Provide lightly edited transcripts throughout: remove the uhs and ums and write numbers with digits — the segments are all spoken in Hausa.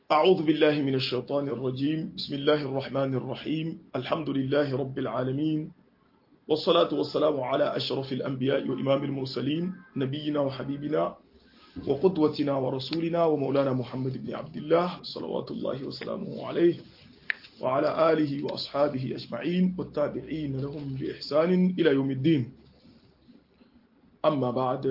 أعوذ بالله من الشيطان الرجيم بسم الله الرحمن الرحيم الحمد لله رب العالمين والصلاة والسلام على أشرف الأنبياء وإمام المرسلين نبينا وحبيبنا وقدوتنا ورسولنا ومولانا محمد بن عبد الله صلوات الله وسلامه عليه وعلى آله وأصحابه أجمعين والتابعين لهم بإحسان إلى يوم الدين أما بعد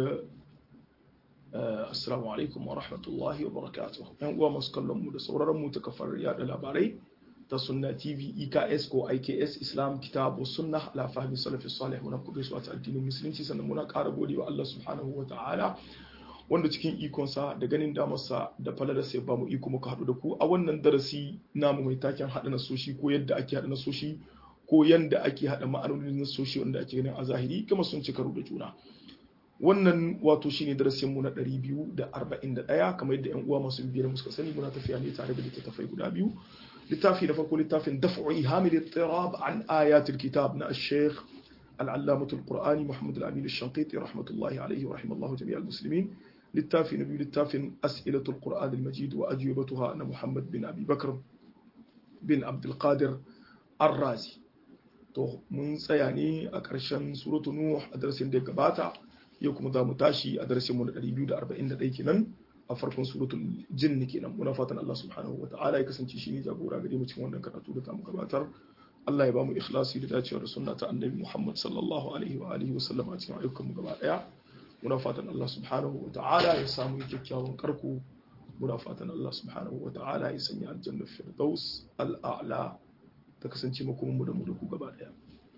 Assalamu alaikum wa rahmatullahi wa barakatuh. ‘Yan uwa masu kallon mu da sauraron mu ta kafar yada labarai ta Sunna TV, EKS ko IKS Islam Kitabu Sunnah ala fahmi salafi salih muna ku gaisuwa ta addinin musulunci sannan muna ƙara godewa Allah subhanahu wa ta'ala wanda cikin ikonsa da ganin damarsa da falalarsa ya bamu iko muka haɗu da ku a wannan darasi namu mai taken haɗa nasoshi ko yadda ake haɗa nasoshi ko yadda ake haɗa ma'anonin nasoshi wanda ake ganin a zahiri kuma sun ci karo da juna. Wannan wato shine darasin mu na 241 kamar yadda ƴan uwa masu bibiyar mu suka sani muna tafiya ne tare da littattafai guda biyu. Littafi na farko littafin Daf'u Ihamil Ittirab an Ayatil Kitab na Sheikh Al-Allamah Al-Qur'ani Muhammad Al-Amin Al-Shanqiti rahmatullahi alayhi wa rahimallahu jami'al muslimin. Littafi na biyu littafin As'ilatul Qur'an Al-Majid wa ajwibatuha na Muhammad bin Abi Bakr bin Abdul Qadir Ar-Razi. To mun tsaya ne a ƙarshen suratul Nuh a darasin da ya gabata. Yau kuma za mu tashi a darasin mu na 241 kenan a farkon suratul jinn kenan muna fatan Allah subhanahu wataala ya kasance shi ne jagora gare mu cikin wannan karatu da zamu gabatar Allah ya ba mu ikhlasi da dacewa da sunna ta annabi Muhammad sallallahu alaihi wa alihi wa sallam a cikin ayyukan mu gaba daya muna fatan Allah subhanahu wataala ya samu kyakkyawan karko muna fatan Allah subhanahu wataala ya sanya aljanna firdaus al-a'la ta kasance makomin mu da mu da ku gaba daya.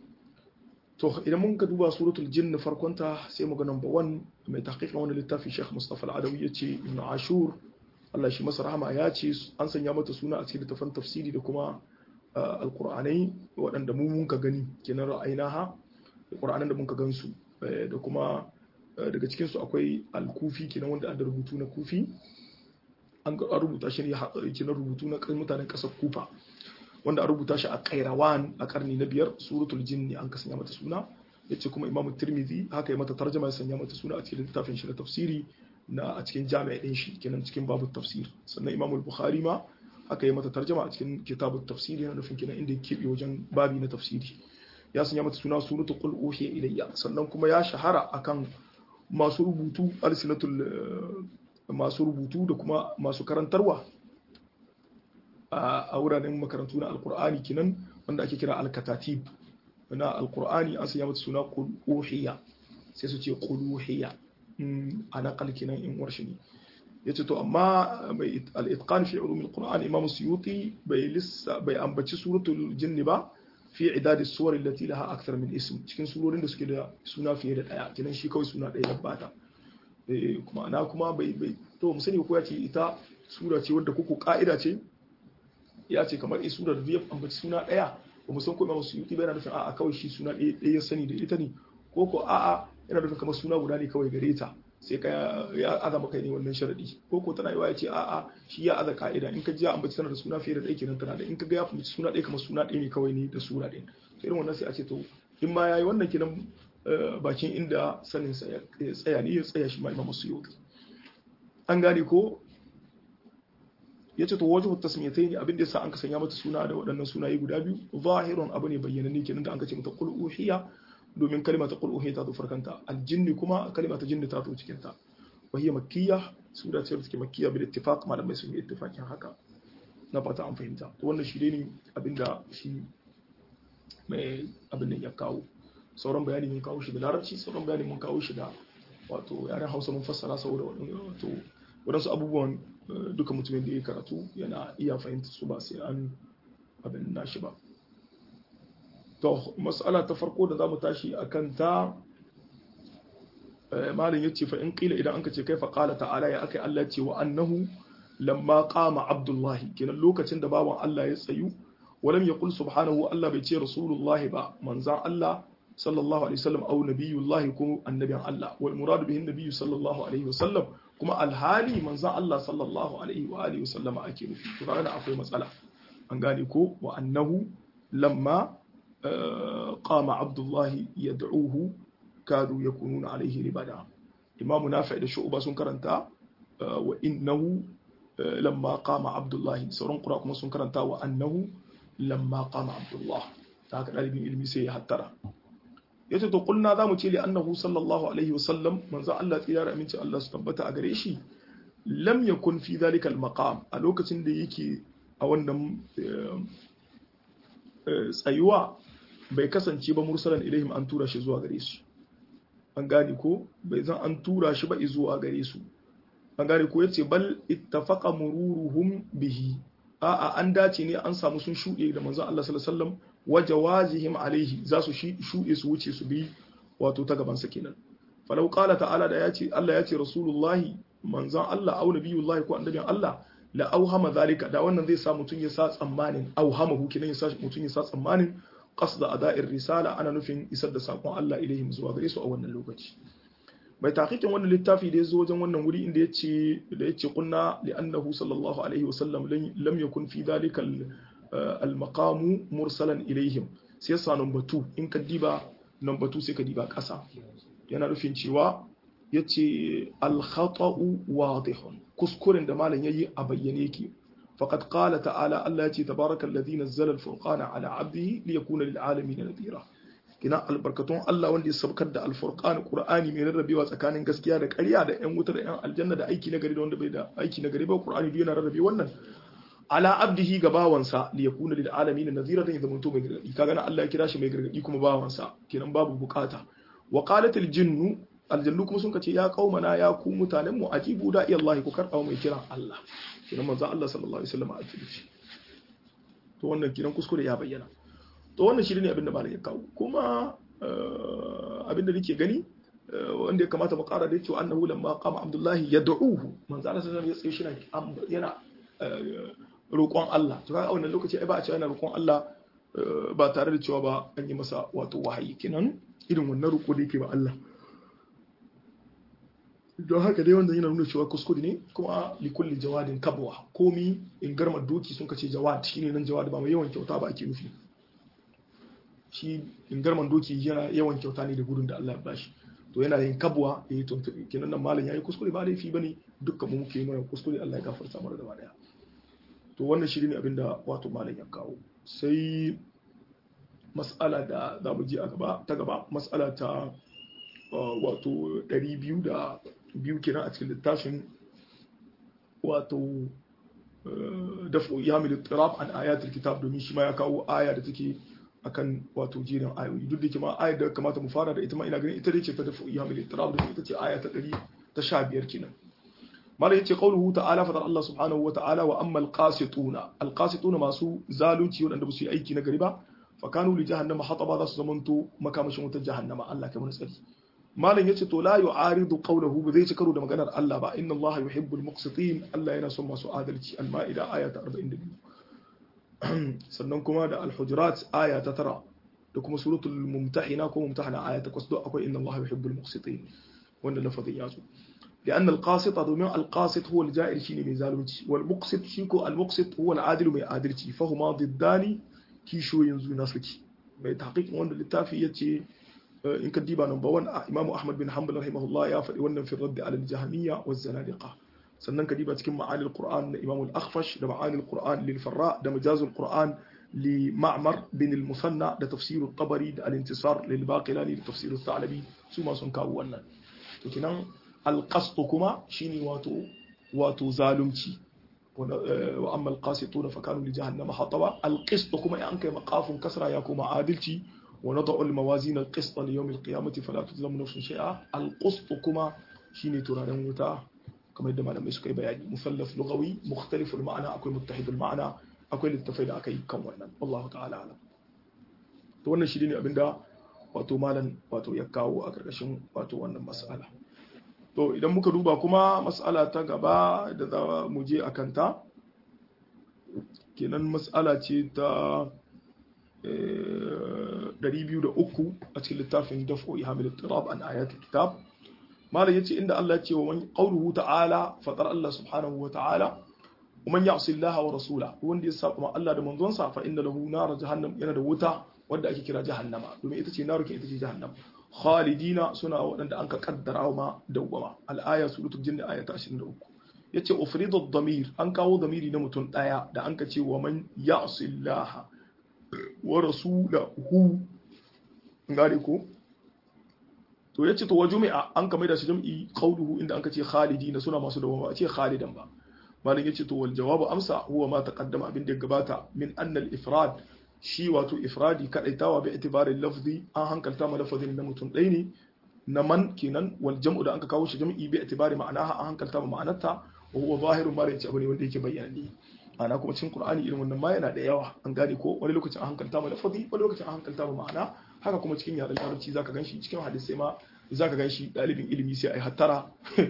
To idan mun ka duba suratul jinn farkonta sai mu ga number 1 mai tahqiqin wannan littafi Sheikh Mustafa Al-Adawi yace Ibn Ashur Allah shi masa rahama ya ce an sanya mata suna a cikin littafin tafsiri da kuma alqur'anai waɗanda mu mun ka gani kenan ra'ayinaha alqur'anan da mun ka gansu da kuma daga cikin su akwai al-Kufi kenan wanda da rubutu na Kufi an rubuta shi ne kenan rubutu na mutanen ƙasar Kufa wanda a rubuta shi a Qairawan a karni na 5 suratul jinni an kasanya mata suna yace kuma Imam Tirmidhi haka ya mata tarjuma ya sanya mata suna a cikin littafin shi na tafsiri na a cikin jami'a din shi kenan cikin babu tafsir sannan Imam al-Bukhari ma haka ya mata tarjuma a cikin kitabut tafsiri na nufin kenan inda yake wajen babi na tafsiri ya sanya mata suna suratul qul uhiya ilayya sannan kuma ya shahara akan masu rubutu alsinatul masu rubutu da kuma masu karantarwa a wuraren makarantu na alkur'ani kinan wanda ake kira alkatatib na alkur'ani an sanya mata suna quluhiyya sai su ce quluhiyya a naqal kinan in warshi ne yace to amma mai al-itqan fi ulum al-qur'an imam suyuti bai ambaci suratul jinn ba fi idad as-suwar allati laha akthar min ism cikin surorin da suke da suna fiye da daya kinan shi kawai suna daya bata kuma ana kuma bai to musani ko yace ita sura ce wadda kuku ka'ida ce ya ce kamar surar da ya ambaci suna ɗaya ba mu san ko Imam Suyuti ba yana nufin a'a kawai shi suna ɗaya ya sani da ita ne ko a'a yana nufin kamar suna guda ne kawai gare ta sai ka ya azama kai ne wannan sharadi ko tana yiwa ya ce a'a shi ya aza ka'ida in ka ji ya ambaci sanar da suna fiye da ɗaya kenan tana da in ka ga ya ambaci suna ɗaya kamar suna ɗaya ne kawai ne da sura ɗaya to irin wannan sai a ce to in ma yayi wannan kenan bakin inda sanin sa ya tsaya ne ya tsaya shi ma Imam Suyuti an gane ko yace to wajhu tasmiyatayn abin da yasa an ka sanya mata suna da waɗannan sunaye guda biyu zahirun abu ne bayyananne kenan da an ka ce mata qul uhiya domin kalma ta qul uhiya ta zo farkanta aljinn kuma kalma ta jinn ta zo cikin ta wa hiya makkiyya sura ce take makkiyya bil ittifaq malamai sun yi ittifaqin haka na fata an fahimta to wannan shi ne abinda shi mai abin da ya kawo sauran bayani mun kawo shi da larabci sauran bayani mun kawo shi da wato yaren Hausa mun fassara saboda wato wadansu abubuwan duka mutumin da ya karatu yana iya fahimta su ba sai an abin nashi ba to mas'ala ta farko da zamu tashi akan ta malin yace fa in qila idan anka ce kaifa qala ta'ala ya akai Allah ce wa annahu lamma qama abdullahi kenan lokacin da bawan Allah ya tsayu walam yaqul subhanahu Allah bai ce rasulullahi ba manzan Allah sallallahu alaihi wasallam au nabiyullahi ko annabiyan Allah wal murad bihi nabiyyu sallallahu alaihi wasallam kuma alhali manzan Allah sallallahu alaihi wa alihi wasallam ake nufi to kaga akwai matsala an gane ko wa annahu lamma qama abdullahi yad'uhu kadu yakununa alaihi libada imamu nafi da shu'ba sun karanta wa innahu lamma qama abdullahi sauran qura kuma sun karanta wa annahu lamma qama abdullah ta haka dalibin ilmi sai ya hattara yace to kulna zamu ce li annahu sallallahu alaihi wasallam manzo Allah tsira da aminci Allah su tabbata a gare shi lam yakun fi dhalika al-maqam a lokacin da yake a wannan tsayuwa bai kasance ba mursalan ilaihim an tura shi zuwa gare su an gane ko bai zan an tura shi ba zuwa gare su an gane ko yace bal ittafaqa mururuhum bihi a'a an dace ne an samu sun shuɗe da manzon Allah sallallahu alaihi wasallam wa jawazihim alaihi za su shuɗe su wuce su bi wato ta gaban sa kenan falau qala ta'ala da yace Allah yace rasulullahi manzon Allah au nabiyullahi ko annabin Allah la auhama zalika da wannan zai sa mutun ya sa tsammanin auhamahu kenan ya sa mutun ya sa tsammanin qasda ada'ir risala ana nufin isar da sakon Allah ilaihim zuwa gare su a wannan lokaci mai taqiqin wannan littafi da yazo wajen wannan wuri inda yace kunna li annahu sallallahu alaihi wasallam lam yakun fi dhalika al maqamu mursalan ilaihim sai sa number 2 in ka diba number 2 sai ka diba kasa yana nufin cewa yace al khata'u wadihun kuskuren da malam yayi a bayyane yake faqad qala ta'ala Allah yace tabarakallazi nazzala al furqana ala 'abdihi liyakuna lil alamin nadira kina albarkatun Allah wanda ya sabkar da alfurqan qur'ani mai rarrabewa tsakanin gaskiya da ƙarya da ƴan wuta da ƴan aljanna da aiki na gari da wanda bai da aiki na gari ba qur'ani duk yana rarrabe wannan ala abdihi ga bawansa li yakuna lil alamin nazira dan zaman to mai gargadi kaga na Allah ya kira shi mai gargadi kuma bawansa kenan babu bukata wa qalat al jinnu aljannu kuma sun kace ya qaumana ya ku mutanen mu ajibu da Allah ku karba mai kiran Allah kenan manzo Allah sallallahu alaihi wasallam a cikin shi to wannan kiran kuskure ya bayyana to wannan shi ne abin da malam ya kawo kuma abin da nake gani wanda ya kamata mu ƙara da cewa annahu lamma qama abdullahi yad'uhu manzo Allah sallallahu alaihi wasallam ya tsaye shi yana roƙon Allah to kaga a wannan lokaci ai ba a cewa yana roƙon Allah ba tare da cewa ba an yi masa wato wahayi kenan irin wannan roƙo da yake ba Allah don haka dai wanda yana nuna cewa kuskure ne kuma likulli jawadin kabwa komi in garmar doki sun kace jawad shine nan jawad ba mai yawan kyauta ba ake nufi shi in garman doki yana yawan kyauta ne da gudun da Allah ya bashi to yana yin kabwa yayi tuntubi kenan nan malam yayi kuskure ba laifi bane dukkan mu muke yin kuskure Allah ya gafarta mana da daya to wannan shi ne abinda wato malam ya kawo sai mas'ala da za mu ji a gaba ta gaba mas'ala ta wato 202 kenan a cikin littafin wato dafu yamil ittirab an ayatul kitab domin shi ma ya kawo aya da take akan wato jerin ayoyi duk da kuma ayar da kamata mu fara da ita ma ina ganin ita ce ta dafu yamil ittirab da ita ce aya ta 115 kenan mala yace qauluhu ta'ala fa Allah subhanahu wa ta'ala wa amma alqasituna masu zalunci wadanda ba su yi aiki na gari ba fa kanu li jahannama hataba za su zamanto makamashin wutar jahannama Allah kai mun tsari malam yace to la yu'aridu qawluhu ba zai ci karo da maganar Allah ba inna Allah yuhibbul muqsitin Allah yana son masu adalci al-ma'ida aya ta 42 sannan kuma da al-hujurat aya ta 9 da kuma suratul mumtahina ko mumtahana aya ta 8 akwai inna Allah yuhibbul muqsitin wanda lafazin yazo لأن القاسط دومين القاسط هو الجائر شيني من ظالمتي والمقسط شيكو المقسط هو العادل من عادلتي فهما ضدان كيشو ينزو ناسكي mai tahqiq wanda littafi yace in ka diba number 1 Imam Ahmad bin Hanbal rahimahullah ya faɗi wannan fi radd ala al-jahmiyya wa zanadiqa sannan ka diba cikin ma'ani al-Qur'an na Imam al-Akhfash da ma'ani al-Qur'an lil Farra da majaz al-Qur'an li Ma'mar bin al-Musanna da tafsir al-Tabari da al-Intisar lil Baqilani da tafsir al-Thalabi su ma sun kawo wannan to kinan al-qasd kuma shine wato zalunci wa amma al-qasituna fa kanu li jahannama hataba al-qist kuma in kai maqafun kasra ya kuma adalci wa nad'u al-mawazin al-qist li yawm al-qiyamati fala tuzlamu nafsun shay'a al-qist kuma shine turaren wuta kamar yadda malamai suka yi bayani musallaf lughawi mukhtalif al-ma'na akwai muttahid al-ma'na akwai littafai da akai kan wannan wallahu ta'ala alam to wannan shi ne abinda wato malam wato ya kawo a karkashin wato wannan mas'ala to idan muka duba kuma mas'ala ta gaba da za mu je akan ta kenan mas'ala ce ta 203 a cikin littafin daf'u ihamil ittirab an ayatul kitab malam yace inda Allah ya ce wa man qawluhu ta'ala fatar Allah subhanahu wa ta'ala ومن يعصي الله ورسوله wanda ya saba Allah da manzonsa fa inna lahu nar jahannam yana da wuta wanda ake kira jahannama domin ita ce narukin ita ce jahannam khalidina suna wadanda an ka kaddara ma dawwama al-aya suratul jinn aya ta 23 yace ufridu ad-damir an kawo damiri na mutum daya da an ka ce wa man ya'sillaha wa rasulahu ngare ko to yace to wajumi'a an ka maida shi jam'i qawluhu inda an ka ce khalidina suna masu dawama a ce khalidan ba malin yace to wal jawabu amsa huwa ma taqaddama abin da gabata min anna al-ifrad shi wato ifradi kadaitawa bi itibarin lafzi an hankalta ma lafazin na mutum ɗaya ne na man kenan wal jam'u da anka kawo shi jam'i bi itibari ma'anaha an hankalta ma ma'anarta wa huwa zahirun ma yace abu ne wanda yake bayyana ne ana kuma cikin qur'ani irin wannan ma yana da yawa an gane ko wani lokacin an hankalta ma lafazi wani lokacin an hankalta ma ma'ana haka kuma cikin yaren larabci zaka ganshi cikin hadisi ma zaka ganshi dalibin ilimi sai ai hattara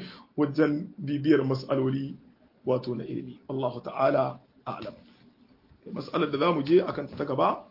wajen bibiyar mas'aloli wato na ilimi Allahu ta'ala a'lam mas'alar da zamu je akan ta gaba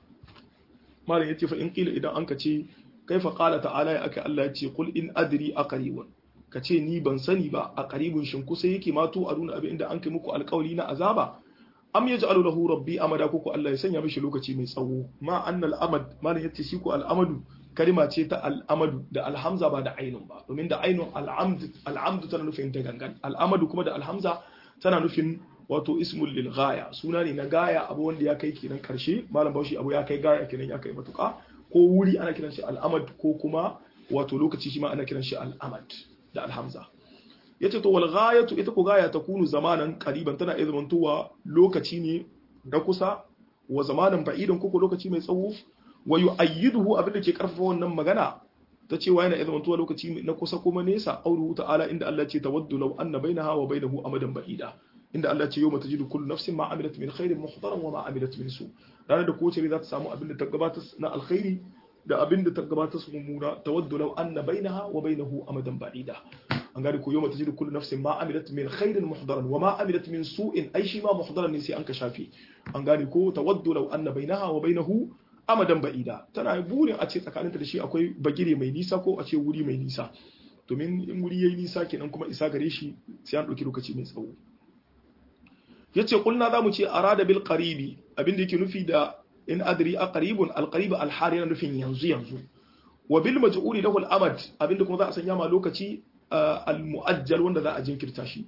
malam yace fa in qila idan anka ce kaifa qala ta'ala ya aka Allah yace qul in adri aqribun kace ni ban sani ba a qaribun shin kusa yake ma to aduna abin inda an kai muku alƙawli na azaba am yaj'alu lahu rabbi amada ko Allah ya sanya mishi lokaci mai tsawo ma annal amad malam yace shi ko al'amadu kalima ce ta al'amadu da alhamza ba da ainun ba domin da ainun al'amdu tana nufin ta gangan al'amadu kuma da alhamza tana nufin wato ismul lil ghaya suna ne na gaya abu wanda ya kai kenan karshe malam baushi abu ya kai gaya kenan ya kai matuka ko wuri ana kiran shi al'amad ko kuma wato lokaci shi ma ana kiran shi al'amad da alhamza yace to wal ghayatu ita ko gaya takunu zamanan qariban tana iya zamantowa lokaci ne da kusa wa zamanan ba'idan ko lokaci mai tsawo wa yu'ayyiduhu abin da ke karfafa wannan magana ta cewa yana iya zamantowa lokaci na kusa kuma nesa qawluhu ta'ala inda Allah ce tawaddu law anna bainaha wa bainahu amadan ba'ida inda Allah ce yau mata jidu kullu nafsin ma amilat min khairin muhdaran wa ma amilat min su ranar da kowace za ta samu abin da ta gabatar na alkhairi da abin da ta gabatar su mummuna tawaddu law anna bainaha wa bainahu amadan ba'ida an gane ko yau mata jidu kullu nafsin ma amilat min khairin muhdaran wa ma amilat min su'in ai shi ma muhdaran ne sai an ka shafi an gane ko tawaddu law anna bainaha wa bainahu amadan ba'ida tana burin a ce tsakaninta da shi akwai bagire mai nisa ko a ce wuri mai nisa domin in wuri yayi nisa kenan kuma isa gare shi sai an dauki lokaci mai tsawo yace kulna zamu ce arada bil qaribi abinda yake nufi da in adri aqribun al qarib al har yana nufin yanzu wa bil maj'ul lahu al amad abinda kuma za a sanya ma lokaci al muajjal wanda za a jinkirta shi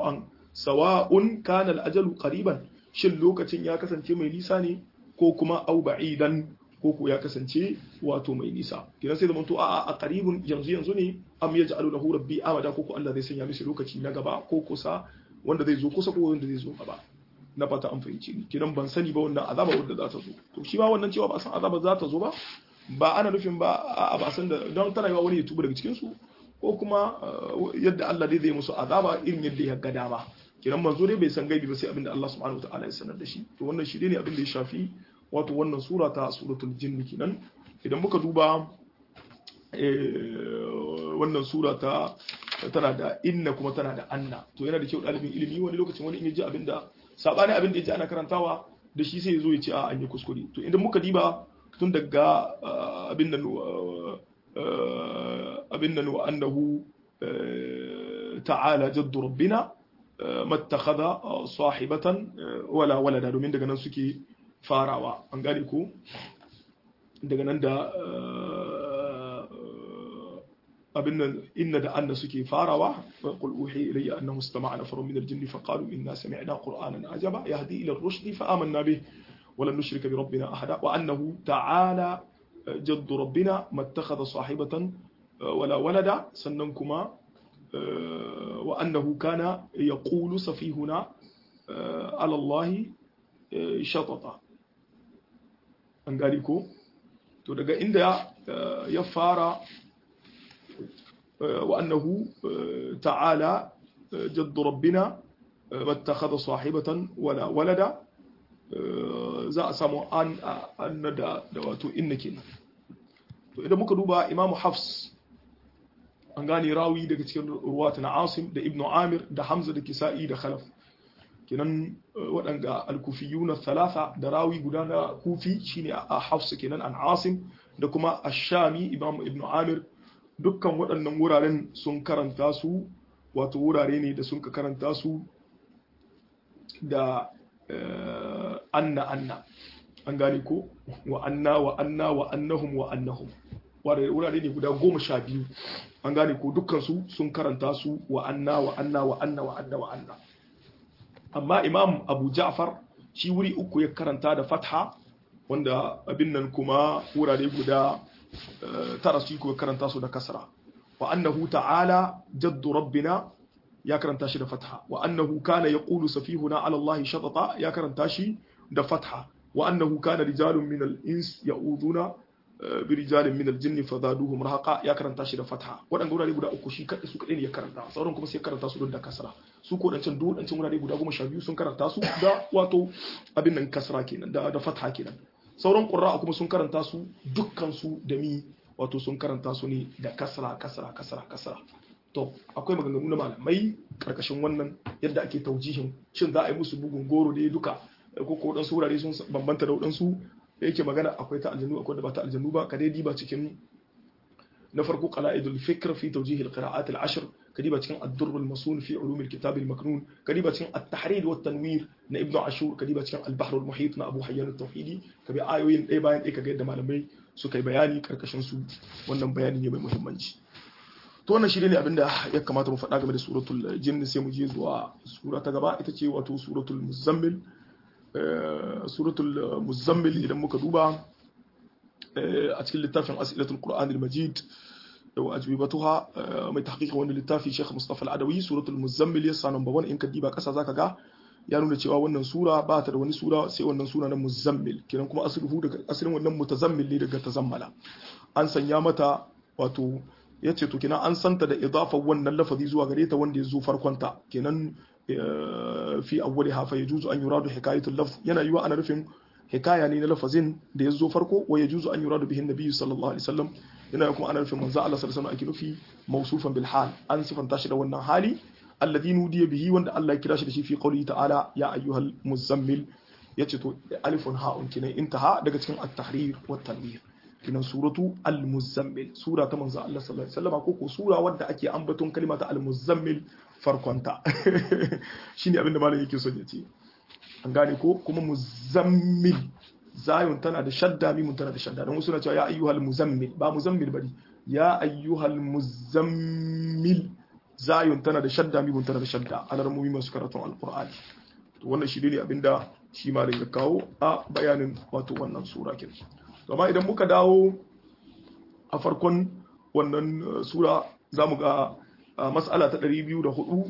sawa'un kana al ajalu qariban shin lokacin ya kasance mai nisa ne ko kuma au ba'idan ko ya kasance wato mai nisa kidan sai zamanto a qaribun yanzu ne am yaj'alu lahu rabbi amada ko Allah zai sanya mishi lokaci na gaba ko kusa wanda zai zo kusa ko wanda zai zo gaba na fata an fahimci ni kidan ban sani ba wannan azaba wanda za ta zo to shi ma wannan cewa ba san azaba za ta zo ba ana nufin ba a ba san da don tana yawa wani ya tuba daga cikin su ko kuma yadda Allah dai zai musu azaba irin yadda ya ga dama kidan manzo dai bai san gaibi ba sai abinda Allah subhanahu wataala ya sanar da shi to wannan shi ne abin da ya shafi wato wannan sura ta suratul jinn kenan idan muka duba wannan sura ta tana da inna kuma tana da anna to yana da kyau dalibin ilimi wani lokacin wani in yaji abinda sabani abinda yaji ana karantawa da shi sai ya zo ya ce a an yi kuskure to idan muka diba tun daga abin nan wa annahu ta'ala jaddu rabbina mattakhadha sahibatan wala walada domin daga nan suke farawa an gane ko daga nan da abin nan inna da anna suke farawa qul uhi ilayya annahu istama'a nafarun min al-jinni faqalu inna sami'na qur'anan ajaba yahdi ila ar-rushd fa amanna bih wa lan nushrika bi rabbina ahada wa annahu ta'ala jadd rabbina mattakhadha sahibatan wala walada sannan kuma wa annahu kana yaqulu safihuna ala Allah shatata an gari ko to daga inda ya fara وأنه تعالى جد ربنا ما اتخذ صاحبة ولا ولدا za a samu an da wato inna kenan to idan muka duba Imam Hafs an gane rawi daga cikin ruwata na Asim da Ibn Amir da Hamza da Kisa'i da Khalaf kenan waɗanda al-kufiyuna thalatha da rawi guda na kufi shine a Hafs kenan an Asim da kuma ash-Shami Imam Ibn Amir dukkan waɗannan wuraren sun karanta su wato wurare ne da sun ka karanta su da anna an gane ko wa annahum wurare ne guda 12 an gane ko dukkan su sun karanta su wa anna amma imam abu ja'far shi wuri uku ya karanta da fatha wanda abin nan kuma wurare guda tara su ko karanta su da kasra wa annahu ta'ala jaddu rabbina ya karanta shi da fatha wa annahu kana yaqulu safihuna ala Allah shatata ya karanta shi da fatha wa annahu kana rijalun min al-ins ya'uduna bi rijalin min al-jinni fadaduhum rahaqa ya karanta shi da fatha wadanda wurare guda uku shi kadai su kadai ne ya karanta sauran kuma sai karanta su da kasra su ko dancan dodancin wurare guda 12 sun karanta su da wato abin nan kasra kenan da fatha kenan sauran qurra kuma sun karanta su dukkan su da mi wato sun karanta su ne da kasra to akwai maganganu na malamai karkashin wannan yadda ake taujihin shin za a yi musu bugun goro ne duka ko dan surare sun bambanta da wadansu da yake magana akwai ta aljannu akwai da ba ta aljannu ba ka dai diba cikin na farko qala'idul fikr fi tawjih al-qira'at al-ashr kadiba cikin ad-durr al-masun fi ulum al-kitab al-maknun kadiba cikin at-tahrir wa at-tanwir na ibnu ashur kadiba cikin al-bahr al-muhit na abu hayyan at-tawhidi kabi ayoyin ɗaya bayan ɗaya kaga yadda malamai suka yi bayani karkashin su wannan bayani ne mai muhimmanci to wannan shine ne abinda ya kamata mu faɗa game da suratul jinn sai mu je zuwa sura ta gaba ita ce wato suratul muzammil idan muka duba a cikin littafin as'ilatul qur'an al-majid wa ajwibatuha mai tahqiqin wannan littafi Sheikh Mustafa Al-Adawi suratul muzammil yasa number 1 in ka diba kasa zaka ga ya nuna cewa wannan sura ba ta da wani sura sai wannan sura na muzammil kiran kuma asalin wannan mutazammil ne daga tazammala an sanya mata wato yace to kenan an santa da idafa wannan lafazi zuwa gare ta wanda ya zo farkon ta kenan fi awwaliha fa yajuzu an yuradu hikayatul lafz yana yiwa ana nufin hikaya ne na lafazin da ya zo farko wa yajuzu an yuradu bihi annabi sallallahu alaihi wasallam yana kuma ana nufin manzo Allah sallallahu alaihi wasallam ake nufi mawsufan bil hal an sifanta shi da wannan hali alladhi nudiya bihi wanda Allah ya kira shi da shi fi qawli ta'ala ya ayyuhal muzammil yace to alifun ha'un kinan intaha daga cikin at-tahrir wa at-tanwir kinan suratu al-muzammil sura ta manzo Allah sallallahu alaihi wasallam ko sura wadda ake ambaton kalimata al-muzammil farkonta shine abinda malam yake so ya ce an gane ko kuma muzammil zayun tana da shadda mimun tana da shadda don wasu na cewa ya ayyuhal muzammil ba muzammil bane ya ayyuhal muzammil zayun tana da shadda mimun tana da shadda alarmomi masu karatun alqur'ani to wannan shi ne abinda shi malam ya kawo a bayanin wato wannan sura kin amma idan muka dawo a farkon wannan sura zamu ga mas'ala ta 204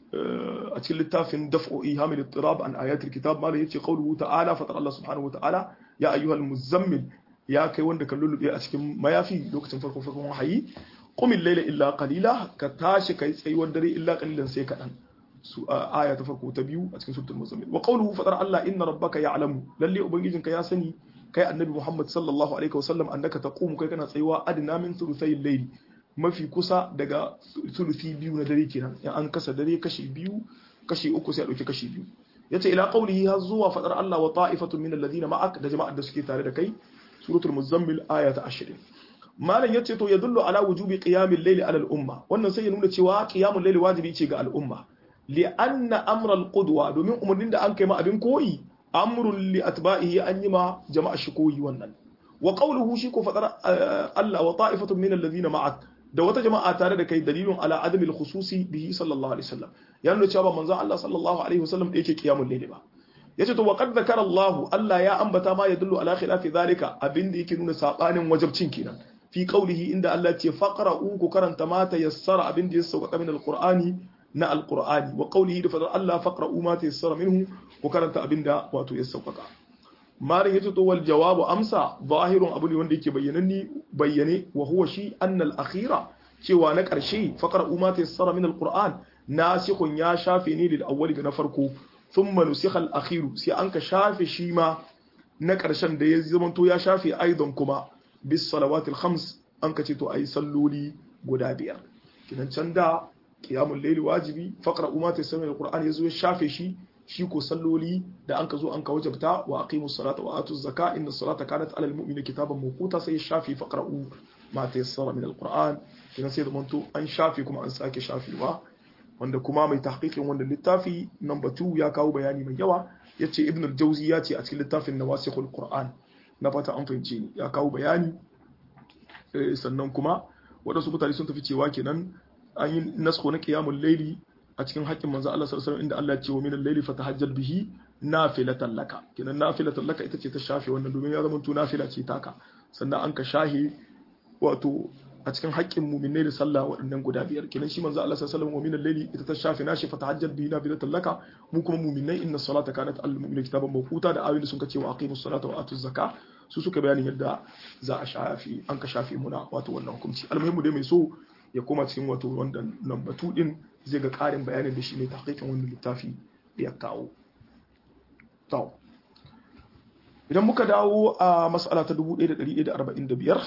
a cikin littafin daf'u ihamil ittirab an ayatul kitab malai yace qawluhu ta'ala fatar Allah subhanahu wa ta'ala ya ayyuhal muzammil ya kai wanda kan lulube a cikin mayafi lokacin farkon wahayi qumil layla illa qalila ka tashi kai tsayuwar dare illa qalilan sai kadan su aya ta farko ta biyu a cikin suratul muzammil wa qawluhu fatar Allah inna rabbaka ya'lamu lalle ubangijinka ya sani kai annabi Muhammad sallallahu alaihi wasallam annaka taqumu kai kana tsayuwa adna min thuluthayil layli mafi kusa daga thuluthi biyu na dare kenan in an kasa dare kashi biyu kashi uku sai a dauki kashi biyu yace ila qawlihi har zuwa fadar Allah wa ta'ifatun min alladhina ma'ak da jama'ar da suke tare da kai suratul muzammil aya ta 20 malan yace to yadullu ala wujubi qiyamil layli ala al umma wannan sai ya nuna cewa qiyamul layli wajibi ce ga al umma li anna amra al qudwa domin umurnin da an kai ma abin koyi amrun li atba'ihi an yima jama'a shi koyi wannan wa qawluhu shi ko fadar Allah wa ta'ifatun min alladhina ma'ak da wata jama'a tare da kai dalilun ala adamil khususi bihi sallallahu alaihi wasallam ya nuna cewa manzon Allah sallallahu alaihi wasallam da yake qiyamul layli ba yace to wa qad zakara Allah ya ambata ma yadullu ala khilafi zalika abinda yake nuna sabanin wajibcin kenan fi qawlihi inda Allah ya ce faqra'u ku karanta ma tayassara abinda ya sauka min alqur'ani na alqur'ani wa qawlihi da fadar Allah faqra'u ma tayassara minhu ku karanta abinda wato ya sauka marin yace to wal jawabu amsa zahirun abu ne wanda yake bayyane wa huwa shi annal akhira cewa na karshe faqra umma tayassara min alquran nasikhun ya shafe ne lil awwali ga na farko thumma nusikha al akhiru sai an ka shafe shi ma na karshen da ya zamanto ya shafe aidan kuma bis salawatil khams an ka ce to ayi salloli guda biyar kidan can da qiyamul layli wajibi faqra umma tayassara min alquran yazo ya shafe shi ko salloli da an ka zo an ka wajabta wa aqimus salata wa atuz zaka inna salata kanat alal mu'mini kitaban mawquta sai shafi faqra'u ma tayassara min alquran kina sai da manto an shafi kuma an sake shafewa wanda kuma mai tahqiqin wannan littafi number 2 ya kawo bayani mai yawa yace ibn al-jawzi ya ce a cikin littafin nawasikhul qur'an na fata an fahimce ni ya kawo bayani sannan kuma wadansu mutane sun tafi cewa kenan an yi nasko na qiyamul layli a cikin haƙƙin manzo Allah sallallahu alaihi wasallam inda Allah ya ce wa minal layli fatahajjal bihi nafilatan laka kenan nafilatan laka ita ce ta shafe wannan domin ya zama to nafila ce taka sannan an ka shahi wato a cikin haƙƙin mu'minai da sallah waɗannan guda biyar kenan shi manzo Allah sallallahu alaihi wasallam wa minal layli ita ta shafe nashi fatahajjal bihi nafilatan laka mu kuma mu'minai inna salata kanat al mu'minina kitaban mawquta da ayoyin da sun ce wa aqimus salata wa atuz zakah su suka bayanin yadda za a shafi an ka shafe muna wato wannan hukunci almuhimmu dai mai so ya koma cikin wato wannan number 2 din zai ga ƙarin bayanin da shi ne tahqiqin wannan littafi da ya kawo to idan muka dawo a mas'ala ta 1145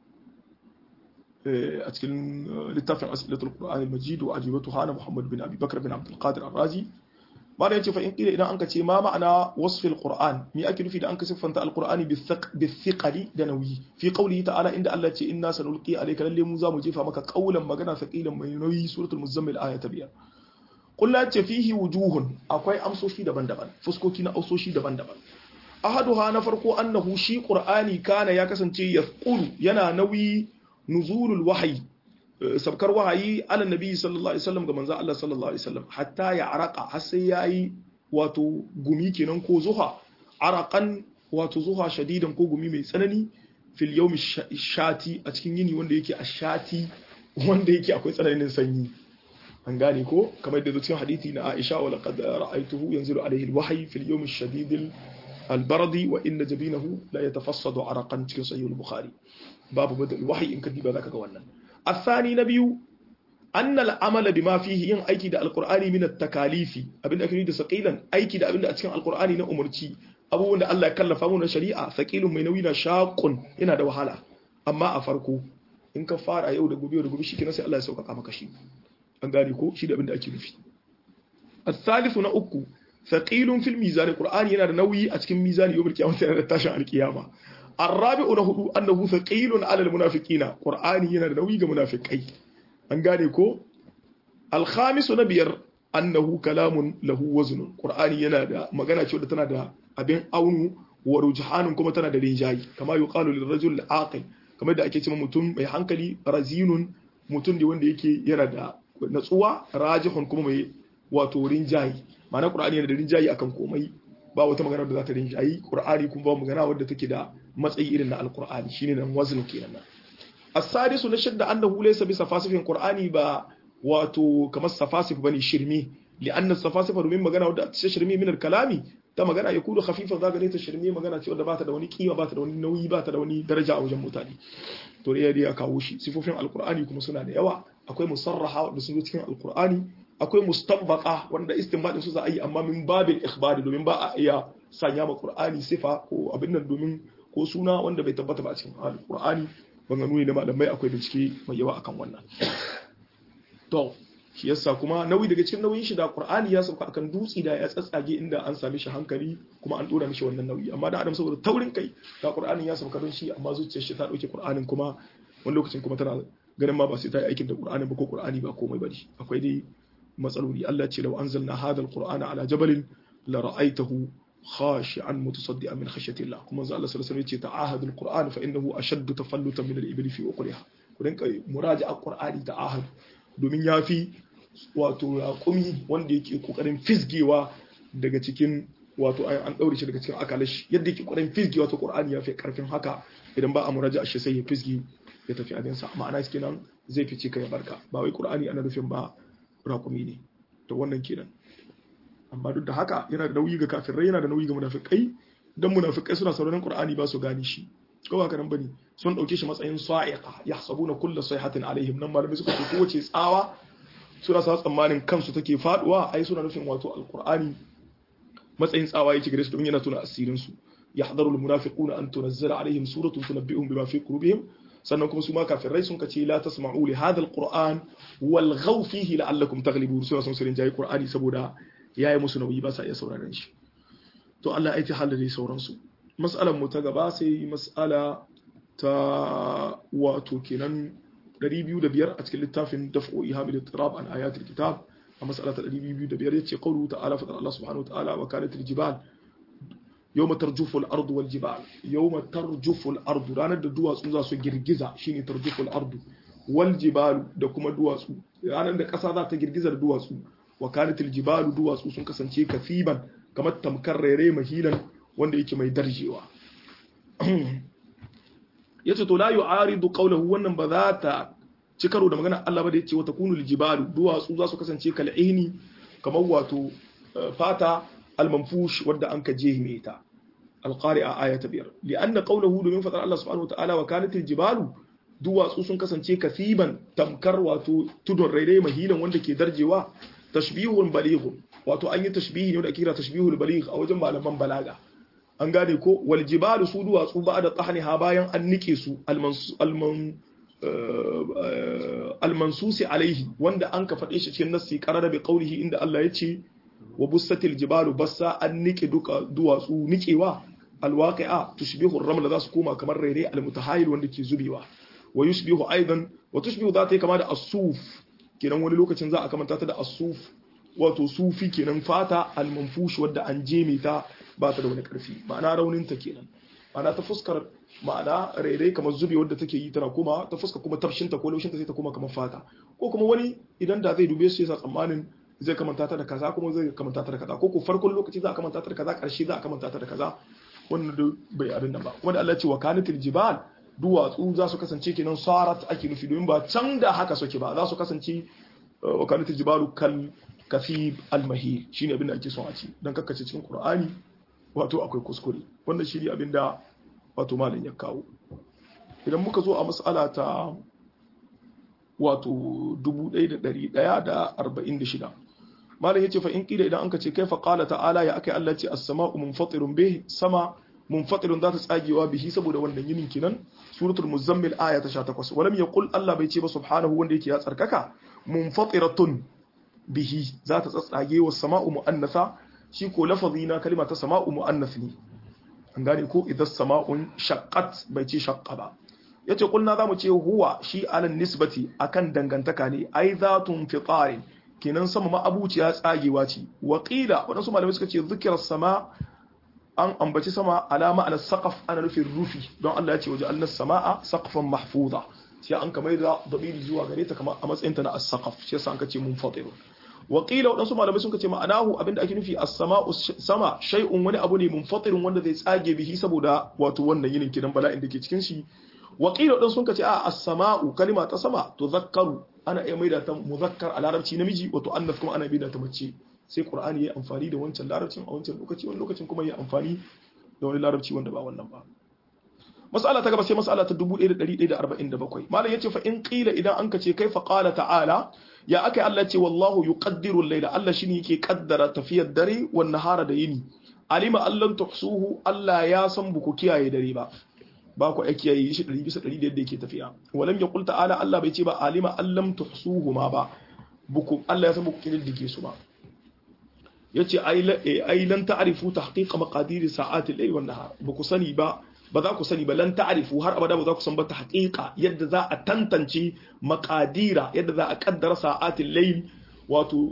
a cikin littafin as'ilatul qur'an al-majid wa ajibatuha na Muhammad bin Abi Bakr bin Abdul Qadir Ar-Razi ba da yace fa in kila idan anka ce ma ma'ana wasfil qur'an mi ake nufi da anka siffanta al-qur'ani bi-thiqali da nauyi fi qawlihi ta'ala inda Allah ce inna sanulqi alayka lalle mu za mu jefa maka qawlan magana thaqilan mai nauyi suratul muzammil aya ta 5 kullu ce fihi wujuhun akwai amsoshi daban-daban fuskoki na amsoshi daban-daban ahaduha na farko annahu shi qur'ani kana ya kasance yaqulu yana nauyi nuzulul wahyi sabkar wahayi ala nabi sallallahu alaihi wasallam ga manzo Allah sallallahu alaihi wasallam hatta ya araka har sai yayi wato gumi kenan ko zuha arakan wato zuha shadidan ko gumi mai tsanani fil yawm shati a cikin yini wanda yake ashati wanda yake akwai tsananin sanyi an gane ko kamar da cikin hadisi na Aisha wa laqad ra'aytuhu yanzilu alaihi alwahyi fil yawm ash-shadid al-bardi wa inna jabinahu la yatafassadu araqan cikin sahih al-bukhari babu badal wahyi in kadiba zaka ga wannan الثاني نبي أن العمل بما فيه ين أيكي دا القرآن من التكاليف أبن أكيد دا ثقيلا أيكي دا أبن أتكلم القرآن نأمرتي أبو أن الله كلف من شريعة ثقيل مينوينا شاق هنا دا وحالا أما أفرقوا إن كفار أيو دا قبيو دا قبيشي كنسي الله يسوك أقامك شيء أنغاريكو شيء دا أبن أكيد في الثالث نأكو ثقيل في الميزان القرآن ينا نوي أتكلم ميزان يوم القيامة ينا تاشا عن القيامة الرابع نهدو أنه ثقيل على المنافقين قرآن ينا نوي منافقين أنغاريكو الخامس نبير أنه كلام له وزن قرآن ينا مغانا شو دتنا دا أبين أونو ورجحان كما تنا دا رنجاي كما يقال للرجل العاقل كما دا أكي تما متون مي حنكلي رزين متون دي وند يكي ينا دا نتسوا راجح كما مي واتو رنجاي معنى قرآن ينا دا رنجاي أكم كومي ba wata magana da za ta rinjayi Qur'ani kuma ba magana wadda take da matsayi irin na Al-Qur'ani shine nan wazn kenan nan as-sadisu na shadda annahu laysa bi safasifin Qur'ani ba wato kamar safasif bane shirmi li'anna safasifa domin magana wadda ta shirmi min al-kalami ta magana ya kudu khafifan zaga ne ta shirmi magana ce wadda ba ta da wani kima ba ta da wani nauyi ba ta da wani daraja a wajen mutane to da ya kawo shi sifofin Al-Qur'ani kuma suna da yawa akwai musarraha wadda sun zo cikin Al-Qur'ani akwai mustanbata wanda istinbadin su za a yi amma min babil ikhbari domin ba a iya sanya ma Qur'ani sifa ko abin nan domin ko suna wanda bai tabbata ba a cikin Qur'ani banganu ne na malamai akwai bincike mai yawa akan wannan to shi yasa kuma nauyi daga cikin nauyin shi da Qur'ani ya sauka akan dutsi da ya tsatsage inda an same shi hankali kuma an dora mishi wannan nauyi amma da Adam saboda taurin kai da Qur'ani ya sauka don shi amma zuciyar shi ta dauke Qur'anin kuma wani lokacin kuma tana ganin ma ba sai ta yi aikin da Qur'ani ba ko Qur'ani ba komai bane akwai dai matsaloli Allah ce lau anzalna hadha alqur'ana ala jabalin la ra'aytahu khashi'an mutasaddian min khashyatillah kuma manzo Allah sallallahu alaihi wasallam ya ce ta'ahad alqur'an fa innahu ashaddu tafallutan min al-ibli fi uqriha ku rinka muraja'a alqur'ani ta'ahad domin yafi wato raqumi wanda yake kokarin fisgewa daga cikin wato an daure shi daga cikin akalashi yadda yake kokarin fisgewa to qur'ani yafi karfin haka idan ba a muraja'a shi sai ya fisge ya tafi abinsa ma'ana kenan zai fice kai barka ba wai qur'ani ana nufin ba raƙumi ne to wannan kenan amma duk da haka yana da nauyi ga kafirai yana da nauyi ga munafikai dan munafikai suna sauraron Qur'ani ba su gane shi ko ba karan bane sun dauke shi matsayin sa'iqa yahsabuna kullu sayhatin alaihim nan malamai suka ce kowace tsawa suna sa tsammanin kansu take faduwa ai suna nufin wato alqur'ani matsayin tsawa yake gare su domin yana tuna asirin su yahdharu almunafiquna an tunzala alaihim suratun tunabbi'uhum bima fi qulubihim sannan kuma su ma kafirai sun kace la tasma'u li hadha alquran walghaw fihi la'allakum taghlibun suna son sirin jayi qur'ani saboda yayi musu nauyi ba sa iya sauraron shi to Allah ya yi halali sauran su mas'alan mu ta gaba sai mas'ala ta wato kenan 205 a cikin littafin daf'u ihamil ittirab an ayatil kitab a mas'ala ta 205 yace qawlu ta'ala fa Allah subhanahu wa ta'ala wa kanat aljibal yawma tarjufu al-ardu wal jibal yawma tarjufu al-ardu ranar da duwatsu za su girgiza shine tarjufu al-ardu wal jibal da kuma duwatsu ranar da kasa za ta girgiza da duwatsu wa kanatil jibalu duwatsu sun kasance kasiban kamar tamkar rere mahilan wanda yake mai darjewa yace to la yu'aridu qawluhu wannan ba za ta ci karo da magana Allah ba da yace wa takunul jibalu duwatsu za su kasance kal'ihni kamar wato fata al-manfush wadda an ka jehime ta al-qari'a ayata 5 li'anna qawluhu domin fadar Allah subhanahu wa ta'ala wa kanatil jibalu duwatsu sun kasance kasiban tamkar wato tudun rairai mahilan wanda ke darjewa tashbihun balighun wato an yi tashbihi ne wanda ake kira tashbihul baligh a wajen malaman balaga an gane ko wal jibalu su duwatsu ba da tahniha bayan an nike su al-mansusi alaihi wanda an ka faɗe shi cikin nassi qarara bi qawlihi inda Allah ya ce wa bussatil jibalu bassa an nike duka duwatsu nikewa alwaqi'a tushbihu ar-raml za su koma kamar rairai al-mutahayil wanda ke zubewa wa yushbihu aidan wa tushbihu za ta yi kama da as-suf kenan wani lokacin za a kamanta ta da as-suf wato sufi kenan fata al-manfush wadda an jeme ta ba ta da wani karfi ma'ana raunin ta kenan ma'ana ta fuskar ma'ana rairai kamar zube wadda take yi tana koma ta fuska kuma tafshin ta ko laushin ta sai ta koma kamar fata ko kuma wani idan da zai dube su yasa tsammanin zai kamanta ta da kaza kuma zai kamanta ta da kaza ko farkon lokaci za a kamanta ta da kaza karshe za a kamanta ta da kaza wannan bai abin nan ba kuma da Allah ya ce wa kanatil jibal duwatsu za su kasance kenan sarat ake nufi domin ba can da haka suke ba za su kasance wa kanatil jibalu kal kasib al-mahil shine abin da ake son a ci dan kakkace cikin Qur'ani wato akwai kuskure wannan shine abin da wato malam ya kawo idan muka zo a mas'ala ta wato 1146 malam yace fa in kila idan anka ce kaifa qala ta'ala ya akai Allah ce as-sama'u munfatirun bih sama munfatirun za ta tsagewa bihi saboda wannan yinin kinan suratul muzammil aya ta 18 walam yaqul Allah bai ce ba subhanahu wanda yake ya tsarkaka munfatiratun bihi za ta tsatsage wa sama'u mu'annatha shi ko lafazi na kalima ta sama'u mu'annath ne an gane ko idan sama'un shaqqat bai ce shaqqa ba yace kulna zamu ce huwa shi alan nisbati akan dangantaka ne ai zatun fitarin kenan sama ma abuciya tsagewa ce wa qila wadansu malamai suka ce zikra sama an ambaci sama alama ala saqaf ana nufin rufi don Allah ya ce waje annas samaa saqfan mahfuza sai an kamar da dabiri zuwa gare ta kamar a matsayin ta na as-saqaf shi yasa an kace munfatir wa qila wadansu malamai sun kace ma'anahu abinda ake nufi as-samaa'u sama shay'un wani abu ne munfatirun wanda zai tsage bihi saboda wato wannan yinin kidan bala'in da ke cikin shi wa qila wadansu sun kace a as-samaa'u kalima ta sama tuzakkaru ana iya maida ta muzakkar a larabci namiji wato annas kuma ana maida ta mace sai Qur'ani ya amfani da wancan larabcin a wancan lokaci wani lokacin kuma ya amfani da wani larabci wanda ba wannan ba mas'ala ta gaba sai mas'ala ta 1147 malam yace fa in qila idan an kace kaifa qala ta'ala ya akai Allah ce wallahu yuqaddiru al-layla Allah shine yake kaddara tafiyar dare wan nahara da yini alima allan tuhsuhu Allah ya san buku kiyaye dare ba ku kiyaye shi 100 bisa 100 da yadda yake tafiya walam yaqul ta'ala Allah bai ce ba alima allam tuhsuhu ma ba buku Allah ya san buku kididdige su ba yace ai lan ta'rifu tahqiq maqadir sa'ati al-layl wan nahar buku sani ba za ku sani ba lan ta'rifu har abada ba za ku san ba tahqiqa yadda za a tantance maqadira yadda za a kaddara sa'atil layl wato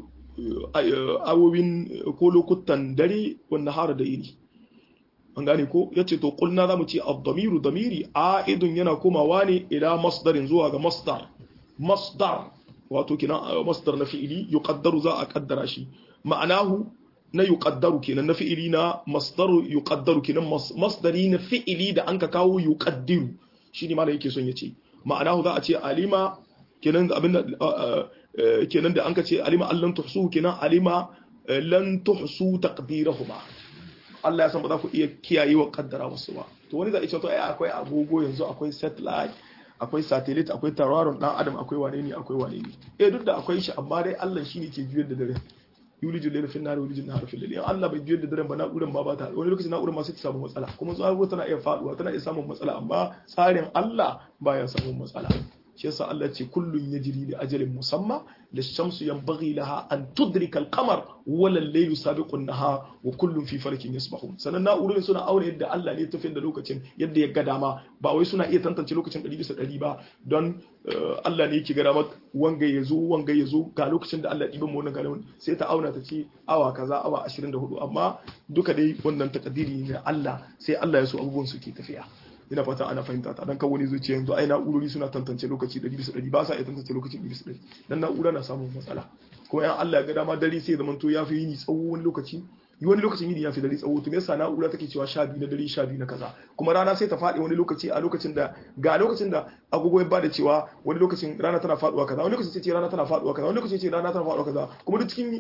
awowin ko lokutan dare wan nahar da yini an gane ko yace to kulna zamu ce ad-damiru damiri aidun yana komawa ne ila masdarin zuwa ga masdar wato kina masdar na fi'ili yuqaddaru za a kaddara shi ma'anahu na yuqaddaru kenan na fi'ili na masdaru yuqaddaru kenan masdari na fi'ili da anka kawo yuqaddiru shine malai yake son yace ma'anahu za a ce alima kenan abin kenan da anka ce alima allan tuhsu kenan alima lan tuhsu taqdirahuma Allah ya san ba za ku iya kiyaye wa kaddara wasu ba to wani za a ce to ai akwai agogo yanzu akwai satellite akwai satellite akwai tauraron dan adam akwai wane ne duk da akwai shi amma dai Allah shine ke juyar da dare yulijul layla fi an-nahari yulijul nahara fi al-layl Allah bai juyar da daren ba na'uran ma ba ta wani lokacin na'uran ma sai ta samu matsala kuma tsaro tana iya faduwa tana iya samun matsala amma tsarin Allah baya samun matsala shi yasa Allah ce kullun yajri li ajalin musamma lish-shamsu yanbaghi laha an tudrika al-qamar wala al-laylu sabiqu an-nahar wa kullun fi falakin yasbahun sanan na'urorin suna aure yadda Allah ne tafiyar da lokacin yadda ya ga dama ba wai suna iya tantance lokacin 100% ba don Allah ne yake ga dama wanga yazo ga lokacin da Allah diban mu wannan galon sai ta auna ta ce awa kaza awa 24 amma duka dai wannan takadiri ne Allah sai Allah ya so abubuwan su ke tafiya ina fata ana fahimta ta dan kawai zuciya yanzu ai na'urori suna tantance lokaci 100% ba sa iya tantance lokaci 100% dan na'ura na samun matsala kuma yan Allah ya ga dama dare sai ya zama to ya fi yini tsawo wani lokacin yini ya fi dare tsawo to me yasa na'ura take cewa 12 na dare 12 na kaza kuma rana sai ta faɗi wani lokaci a lokacin da agogo ya bada cewa wani lokacin rana tana faduwa kaza wani lokacin sai ce rana tana faduwa kaza wani lokacin sai ce rana tana faduwa kaza kuma duk cikin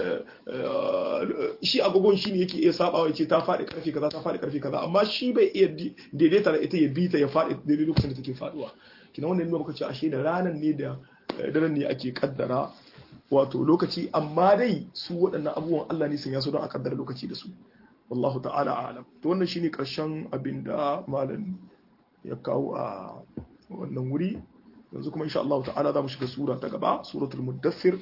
shi agogon shi ne yake iya sabawa ya ce ta faɗi karfe kaza ta faɗi karfe kaza amma shi bai iya daidaita da ita ya bi ta ya faɗi daidai lokacin da take faduwa kina wannan ne muka ce ashe da ranan ne da daren ne ake kaddara wato lokaci amma dai su waɗannan abubuwan Allah ne sun yaso don a kaddara lokaci da su wallahu ta'ala a'lam to wannan shine karshen abin da malam ya kawo a wannan wuri yanzu kuma insha Allah ta'ala za mu shiga sura ta gaba suratul muddathir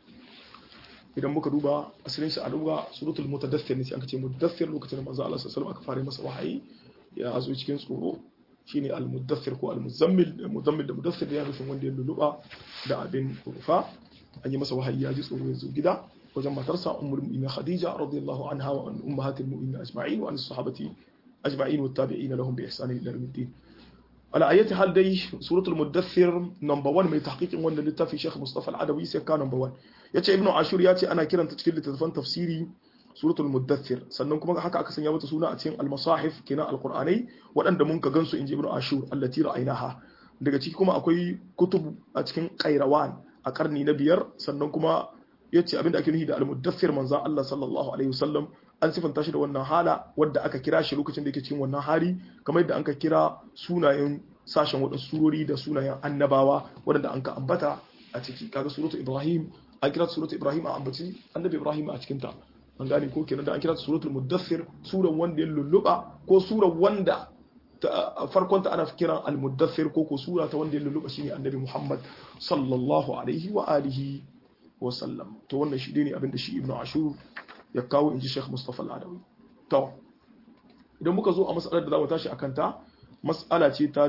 idan muka duba asalin shi a duba suratul mutadaththir ne sai aka ce muddathir lokacin da manzo Allah sallallahu alaihi wasallam aka fara masa wahayi ya zo cikin tsoro shine al-muddathir ko al-muzammil muzammil da muddathir ya nufin wanda ya luluba da abin rufa an yi masa wahayi ya ji tsoro yanzu gida wajen matarsa ummul mu'minin Khadija radiyallahu anha wa an ummahatil mu'minin ajma'in wa an sahabati ajma'in wa tabi'in lahum bi ihsan ila yawmiddin ala ayati hal dai suratul muddathir number 1 mai tahqiqin wannan littafi Sheikh Mustafa Al-Adawi sai ka number 1 yace Ibn Ashur yace ana kiranta cikin littafin tafsiri suratul muddathir sannan kuma haka aka sanya mata suna a cikin al-masahif kenan al-qur'anai wadanda mun ka gansu inji Ibn Ashur allati ra'aynaha daga ciki kuma akwai kutub a cikin Qairawan a karni na 5 sannan kuma yace abinda ake nufi da al-muddathir manzon Allah sallallahu alaihi wasallam an sifanta shi da wannan hala wadda aka kira shi lokacin da yake cikin wannan hali kamar yadda anka kira sunayen sashen wadansu surori da sunayen annabawa wadanda anka ambata a ciki kaga suratul Ibrahim an kira suratul Ibrahim a ambaci annabi Ibrahim a cikin ta an gane ko kenan da an kira suratul muddathir suran wanda ya lulluba ko suran wanda farkon ta ana kiran al-muddathir ko sura ta wanda ya lulluba shine annabi Muhammad sallallahu alaihi wa alihi wa sallam to wannan shi ne abinda shi Ibn Ashur ya kawo inji Sheikh Mustafa Al-Adawi to idan muka zo a mas'alar da zamu tashi akan ta mas'ala ce ta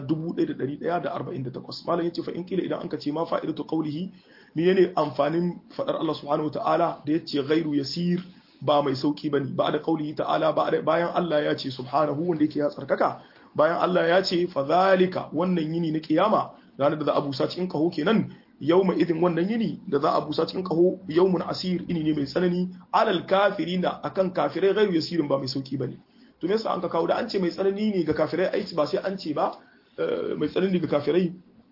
1148 malam yace fa in kila idan anka ce ma fa'idatu qawlihi menene amfanin fadar Allah subhanahu wataala da yace ghairu yasir ba mai sauki bane ba da qawlihi ta'ala bayan Allah ya ce subhanahu wanda yake ya tsarkaka bayan Allah ya ce fa zalika wannan yini na kiyama ranar da za a busa cikin kaho kenan yawma idin wannan yini da za a busa cikin kaho yawmun asir ini ne mai tsanani alal kafirina akan kafirai ghairu yasirin ba mai sauki bane to me yasa an ka kawo da an ce mai tsanani ne ga kafirai aiki ba sai an ce ba mai tsanani ga kafirai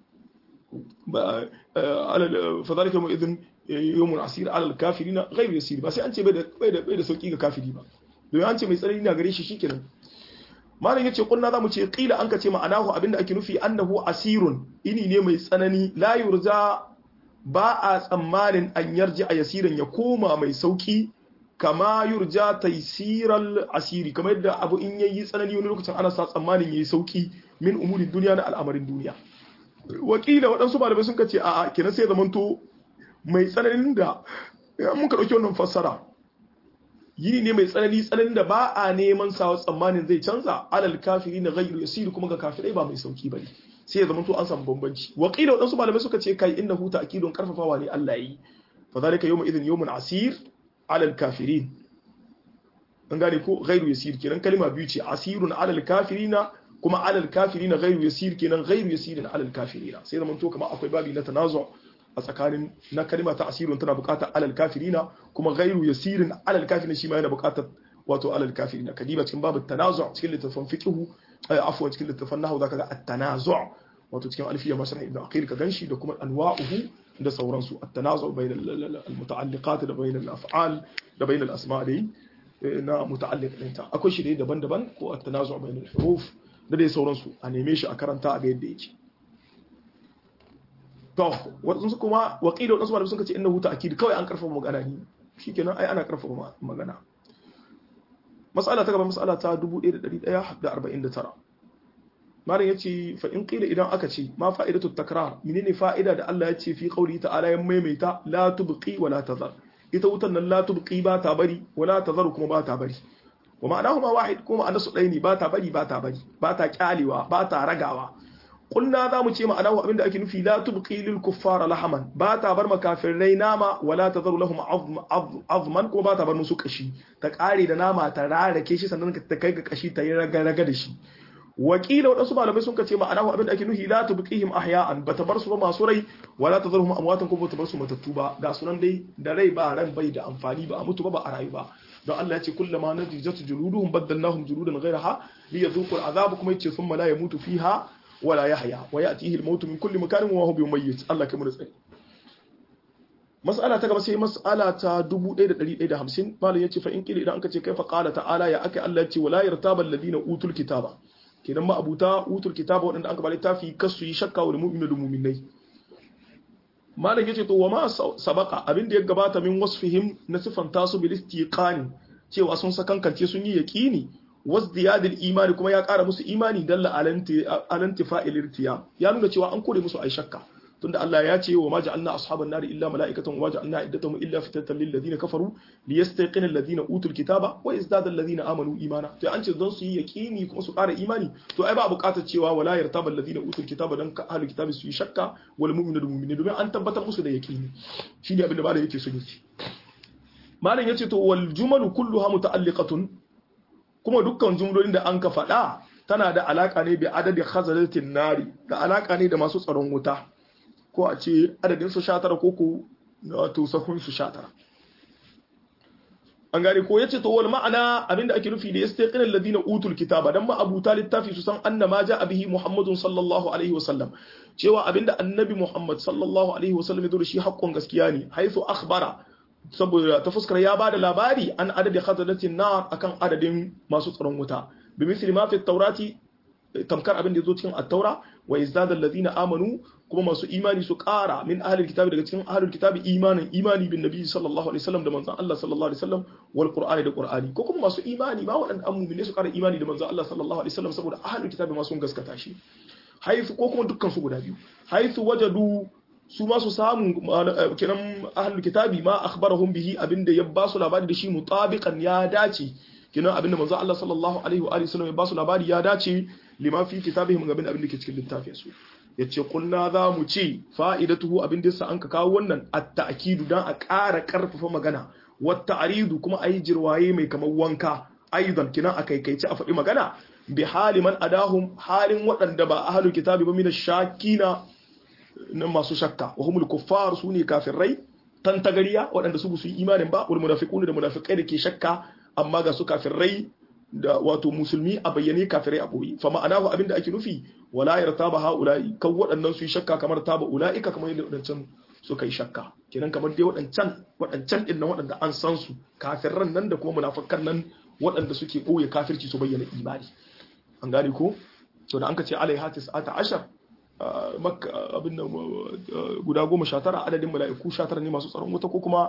ba alal fadalika yawma idin yawmun asir alal kafirina ghairu yasir ba sai an ce bai da sauki ga kafiri ba don an ce mai tsanani na gare shi shikenan malam yace kunna zamu ce qila an ka ce ma'anahu abinda ake nufi annahu asirun ini ne mai tsanani la yurja ba a tsammanin an yarji a yasiran ya koma mai sauki kama yurja taysiral asiri kamar yadda abu in yayi tsanani wani lokacin ana sa tsammanin yayi sauki min umuri duniya na al'amarin duniya wakila waɗansu malamai sun kace a'a kenan sai zamanto mai tsananin da mun ka dauki wannan fassara yini ne mai tsananin da ba a neman sawa tsammanin zai canza alal kafiri na ghayru yasir kuma ga kafirai ba mai sauki bane sai ya zamanto an samu bambanci wakila waɗansu malamai suka ce kai innahu ta'kidun karfafawa ne Allah yi fa zalika yawma idhin yawmun asir alal kafirin an gane ko ghairu yasir kenan kalma biyu ce asirun alal kafirina kuma alal kafirina ghairu yasir kenan ghairu yasirin alal kafirina sai zaman to kamar akwai babi na tanazu a tsakanin na kalma ta asirun tana buƙatar alal kafirina kuma ghairu yasirin alal kafirina shi ma yana buƙatar wato alal kafirina kadiba cikin babu tanazu cikin littafin fiqh afwan cikin littafin nahwu zaka ga at-tanazu wato cikin alfiya masana ibn aqil ka ganshi da kuma anwa'uhu da sauransu at-tanazu bayna al-muta'alliqat da bayna al-af'al da bayna al-asma' dai na muta'alliq ɗinta akwai shi dai daban-daban ko at-tanazu bayna al-huruf da dai sauransu a neme shi a karanta a ga yadda yake to wadansu kuma waqila wadansu malamai sun ce innahu ta'kid kawai an karfafa magana ne shikenan ai ana karfafa magana mas'ala ta gaba mas'ala ta 1149 malam yace fa in qila idan aka ce ma fa'idatu takrar menene fa'ida da Allah yace fi qawli ta'ala ya maimaita la tubqi wa la tazar ita wutan nan la tubqi ba ta bari wa la tazar kuma ba ta bari wa ma'anahu ma wahid kuma anasu dai ne ba ta bari ba ta bari ba ta kyalewa ba ta ragawa kulna za mu ce ma'anahu abinda ake nufi la tubqi lil kuffar lahaman ba ta bar makafirai nama wa la tazar lahum azman kuma ba ta bar musu kashi ta kare da nama ta rarake shi sannan ta kai ga kashi ta yi raga da shi wakila wadansu malamai sun kace ma'ana abin da ake nuhi la tubqihim ahya'an bata bar su ba masu rai wala tadhurhum amwatan ko bata bar su matattu ba ga sunan dai da rai ba ran bai da amfani ba a mutu ba a rayu ba don Allah ya ce kullama natijatu juluduhum baddalnahum juludan ghayraha liyadhuqu al'azab kuma yace thumma la yamutu fiha wala yahya wa ya'tihi al-maut min kulli makanin wa huwa bimayyit Allah kai mu da tsari. Mas'ala ta gaba sai mas'ala ta 1150 malam yace fa in kila idan anka ce kaifa qala ta'ala ya aka Allah yace wala yartaba alladhina utul kitaba kenan ma abuta utul kitaba wadanda aka ba littafi kasu yi shakka wa mu'minu da mu'minai. Malam yace to wa ma sabaqa abin da ya gabata min wasfihim na sifanta su bil istiqani cewa sun sakankance sun yi yaqini wasdiyadil imani kuma ya kara musu imani dalla alanti fa'il irtiya ya nuna cewa an kore musu ai shakka tunda Allah ya ce wa ma ja'alna ashaban nari illa mala'ikatan wa ja'alna iddatuhum illa fitatan lil ladina kafaru liyastaqina alladhina utul kitaba wa yazdada alladhina amanu imana to an ce don su yi yaqini kuma su ƙara imani to ai ba buƙatar cewa wala yartaba alladhina utul kitaba dan ahlul kitabi su yi shakka wal mu'minu da mu'mini domin an tabbatar musu da yaqini shine abin da malam yake so yace malam yace to wal jumalu kulluha muta'alliqatun kuma dukkan jumlolin da an ka faɗa tana da alaka ne bi adadi khazalatin nari da alaka ne da masu tsaron wuta ko a ce adadin su 19 ko ko wato sahun su 19 an gane ko yace to wal ma'ana abinda ake nufi da istiqinal ladina utul kitaba dan ma abu talib tafi su san annama ja'a bihi muhammadun sallallahu alaihi wasallam cewa abinda annabi muhammad sallallahu alaihi wasallam ya zo da shi hakkon gaskiya ne haythu akhbara saboda ta fuskar ya bada labari an adadi khazalatin nar akan adadin masu tsaron wuta bi misli ma fi taurati tamkar abin da yazo cikin at-taura wa izdadal ladina amanu kuma masu imani su ƙara min ahlul kitabi daga cikin ahlul kitabi imani bin nabi sallallahu alaihi wasallam da manzon Allah sallallahu alaihi wasallam wal qur'ani da qur'ani ko kuma masu imani ma waɗanda an mu'mine su ƙara imani da manzon Allah sallallahu alaihi wasallam saboda ahlul kitabi ma sun gaskata shi haifu ko kuma dukkan su guda biyu haifu wajadu su ma su samu kiran ahlul kitabi ma akhbarahum bihi abinda ya ba su labari da shi mutabiqan ya dace kinan abinda manzo Allah sallallahu alaihi wa alihi wasallam ya ba su labari ya dace lima fi kitabihim abinda ke cikin littafin su yace kulna za mu ce fa'idatuhu abinda yasa an ka kawo wannan at-ta'kidu dan a ƙara karfafa magana wat ta'ridu kuma ayi jirwaye mai kamar wanka aidan kinan akaikaice a faɗi magana bi haliman adahum halin waɗanda ba ahlul kitabi ba min shakina nan masu shakka wa humul kuffar sune kafirai tantagariya waɗanda su yi imanin ba wal munafiqun da munafiqai da ke shakka amma ga su kafirai da wato musulmi a bayyane kafirai a boye fa ma'anahu abinda ake nufi wala yartaba haula'i kan waɗannan su yi shakka kamar taba ulaika kamar yadda waɗancan suka yi shakka kenan kamar dai waɗancan din nan waɗanda an san su kafiran nan da kuma munafikan nan waɗanda suke boye kafirci su bayyana imani an gane ko to da an ka ce alaiha 19 makka abin nan guda 19 adadin mala'iku 19 ne masu tsaron wuta ko kuma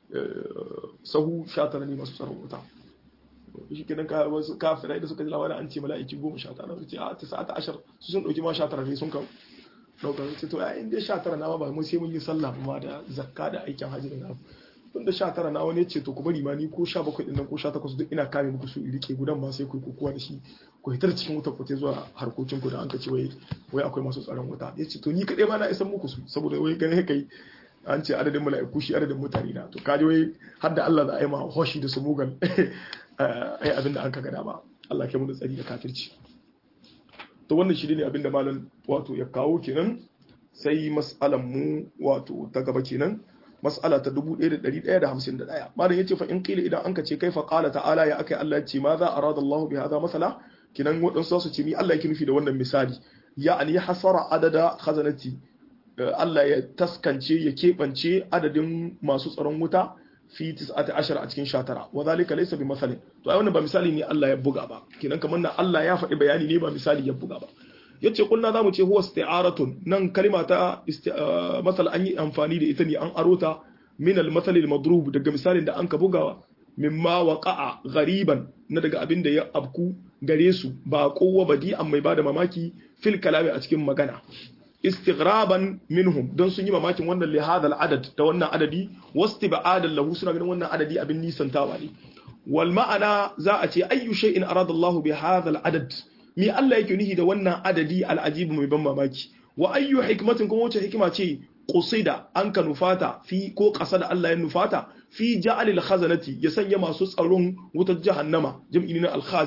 sahu 19 ne masu tsaron wuta shi kenan ka wasu kafirai da suka ji labarin an ce mala'iki 19 su ce a 19 su sun dauki ma 19 ne sun ka dauka ce to ya inda 19 na ba mu sai mun yi sallah kuma da zakka da aikin hajji da tun da 19 na wani ce to ku bari ma ni ko 17 din nan ko 18 duk ina kame muku su rike gudan ba sai ku kokuwa da shi ku hitar cikin wutar ku zuwa harkokin ku da an ka ce wai akwai masu tsaron wuta yace to ni kadai ma na isan muku su saboda wai gane kai an ce adadin mala'iku shi adadin mutane na to kaje wai har da Allah za a yi ma hoshi da su mugal ai abin da an ka gada ba Allah ke mu da tsari da kafirci to wannan shi ne abin da malam wato ya kawo kenan sai mas'alan mu wato ta gaba kenan mas'ala ta 1151 malam yace fa in qila idan anka ce kaifa qala ta'ala ya akai Allah yace ma za arada Allah bi hada masala kinan wadansu su ce mi Allah yake nufi da wannan misali ya'ani hasara adada khazanati Allah ya taskance ya kebance adadin masu tsaron wuta fi 19 a cikin 19 wa zalika laysa bi masalin to ai wannan ba misali ne Allah ya buga ba kinan kamar nan Allah ya faɗi bayani ne ba misali ya buga ba yace kunna zamu ce huwa isti'aratun nan kalma ta masal an yi amfani da ita ne an arota min al-masal al-madrub daga misalin da an ka bugawa mimma waqa'a ghariban na daga abin da ya abku gare su ba kowa badi'an mai bada mamaki fil kalami a cikin magana istighraban minhum don sun yi mamakin wannan li hadal adad da wannan adadi wastiba'adan lahu suna ganin wannan adadi abin nisantawa ne wal ma'ana za a ce ayyu shay'in arada Allah bi hadal adad mi Allah yake nihi da wannan adadi al'ajibu mai ban mamaki wa ayyu hikmatin kuma wace hikima ce qusida an ka nufata fi ko qasada Allah ya nufata fi ja'al al-khazanati ya sanya masu tsaron wutar jahannama jam'i na al-khazin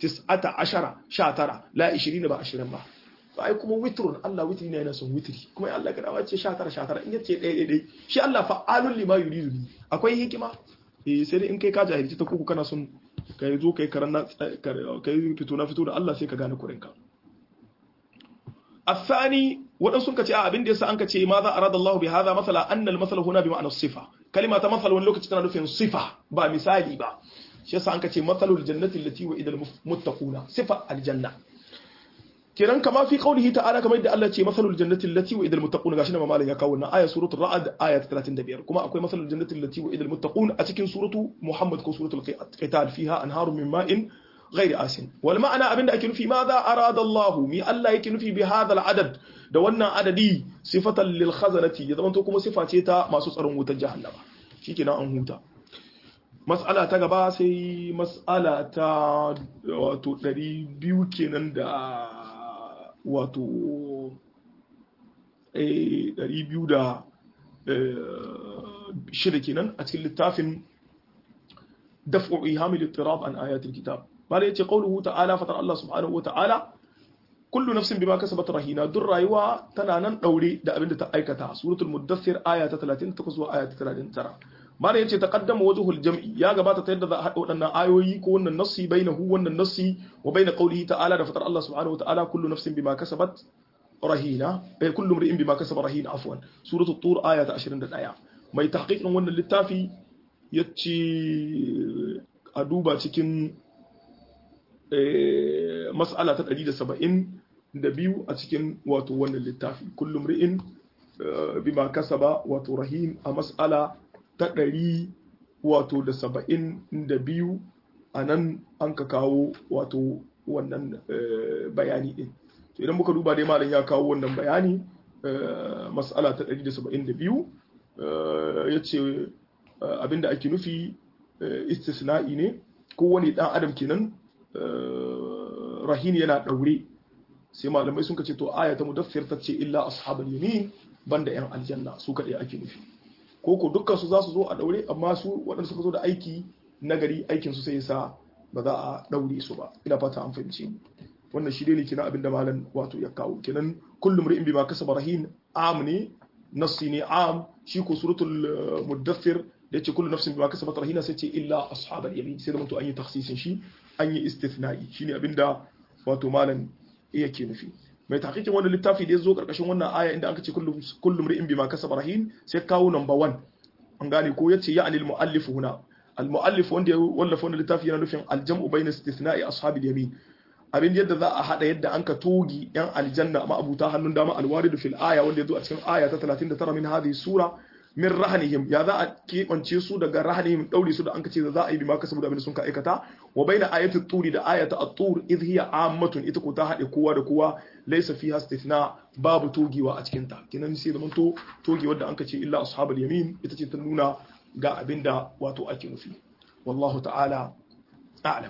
19 la 20 ba 20 ba to ai kuma witrun Allah witri ne yana son witri kuma Allah ga dawa ce 19 in yace dai shi Allah fa'alul lima yuridu ni akwai hikima sai dai in kai ka jahilci ta kuku kana son kai zo kai karanna kai fito na fito da Allah sai ka gane kurinka الثاني waɗansu sun ce abin da yasa an ce ma za arada Allah bi hadha masala anna al masala huna bi ma'na sifa kalima ta masal wani lokaci tana nufin sifa ba misali ba shi yasa an ce masalul jannati allati wa idal muttaquna sifa al janna kiran kama fi qawlihi ta'ala kamar yadda Allah ce masalul jannati allati wa idal muttaquna gashi na mamalin ya kawo wannan aya suratul ra'd aya 35 kuma akwai masalul jannati allati wa idal muttaquna a cikin suratu muhammad ko suratul qital fiha anharun min ma'in غير آسن والمعنى أبن أكن في ماذا أراد الله مي الله يكن في بهذا العدد دوانا عددي صفة للخزنة يضمن تكم صفة تا ما سسر موت جهنم شكنا أنهوتا مسألة تغبا سي مسألة تا واتو دري بيوكينن دا واتو دري بيو دا شركينن أتكلم التافن دفع إيهام الاضطراب عن آيات الكتاب bala yace qauluhu ta'ala fatar Allah subhanahu wata'ala kullu nafsin bima kasabat rahina dur rayuwa tana nan daure da abin da ta aikata suratul muddathir aya ta 38 zuwa aya ta 39 bala yace taqaddama wajhul jam'i ya gabata ta yadda za a hada wadannan ayoyi ko wannan nassi bainahu wannan nassi wa bain qaulihi ta'ala da fatar Allah subhanahu wata'ala kullu nafsin bima kasabat rahina kullu imrin bima kasaba rahina afwan suratul tur aya ta 21 mai tahqiqin wannan littafi yace a duba cikin mas'ala ta 172 a cikin wato wannan littafi kullum ri'in bima kasaba wato rahim a mas'ala ta 100 wato da 72 anan an ka kawo wato wannan bayani din to idan muka duba dai malam ya kawo wannan bayani mas'ala ta 172 yace abinda ake nufi istisna'i ne kowane dan adam kenan rahin yana daure sai malamai sun kace to aya ta mudaffir ta ce illa ashabul yamin banda yan aljanna su kadai ake nufi koko dukkan su za su zo a daure amma su waɗanda suka zo da aiki nagari aikin su sai yasa ba za a daure su ba ina fata an fahimci wannan shi dai ne kina abinda malam wato ya kawo kenan kullum ri'in bima kasaba rahin am ne nassi ne am shi ko suratul mudaffir da yace kullu nafsin bima kasabat rahina sai ce illa ashabul yamin sai da mutu an yi takhsisin shi an yi istithna'i shine abinda wato malam yake nufi mai tahqiqin wannan littafi da yazo karkashin wannan aya inda aka ce kullum ri'in bima kasaba rahin sai kawo number 1 an gane ko yace ya anil muallif huna al muallif wanda ya wallafa wannan littafi yana nufin al jam'u bayna istithna'i ashabil yamin abin yadda za a hada yadda an ka togi yan aljanna ma abuta hannun dama alwaridu fil aya wanda yazo a cikin aya ta 39 min hadhihi sura min rahanihim ya za a keɓance su daga rahanihim ɗaure su da an kace za a yi bima kasabu da abin da sun ka aikata wa baina ayati turi da ayata at-tur idh hiya ammatun ita ko ta haɗe kowa da kowa laysa fiha istithna babu togewa a cikin ta kinan sai da manto toge wanda an kace illa ashabul yamin ita ce ta nuna ga abinda wato ake nufi wallahu ta'ala a'lam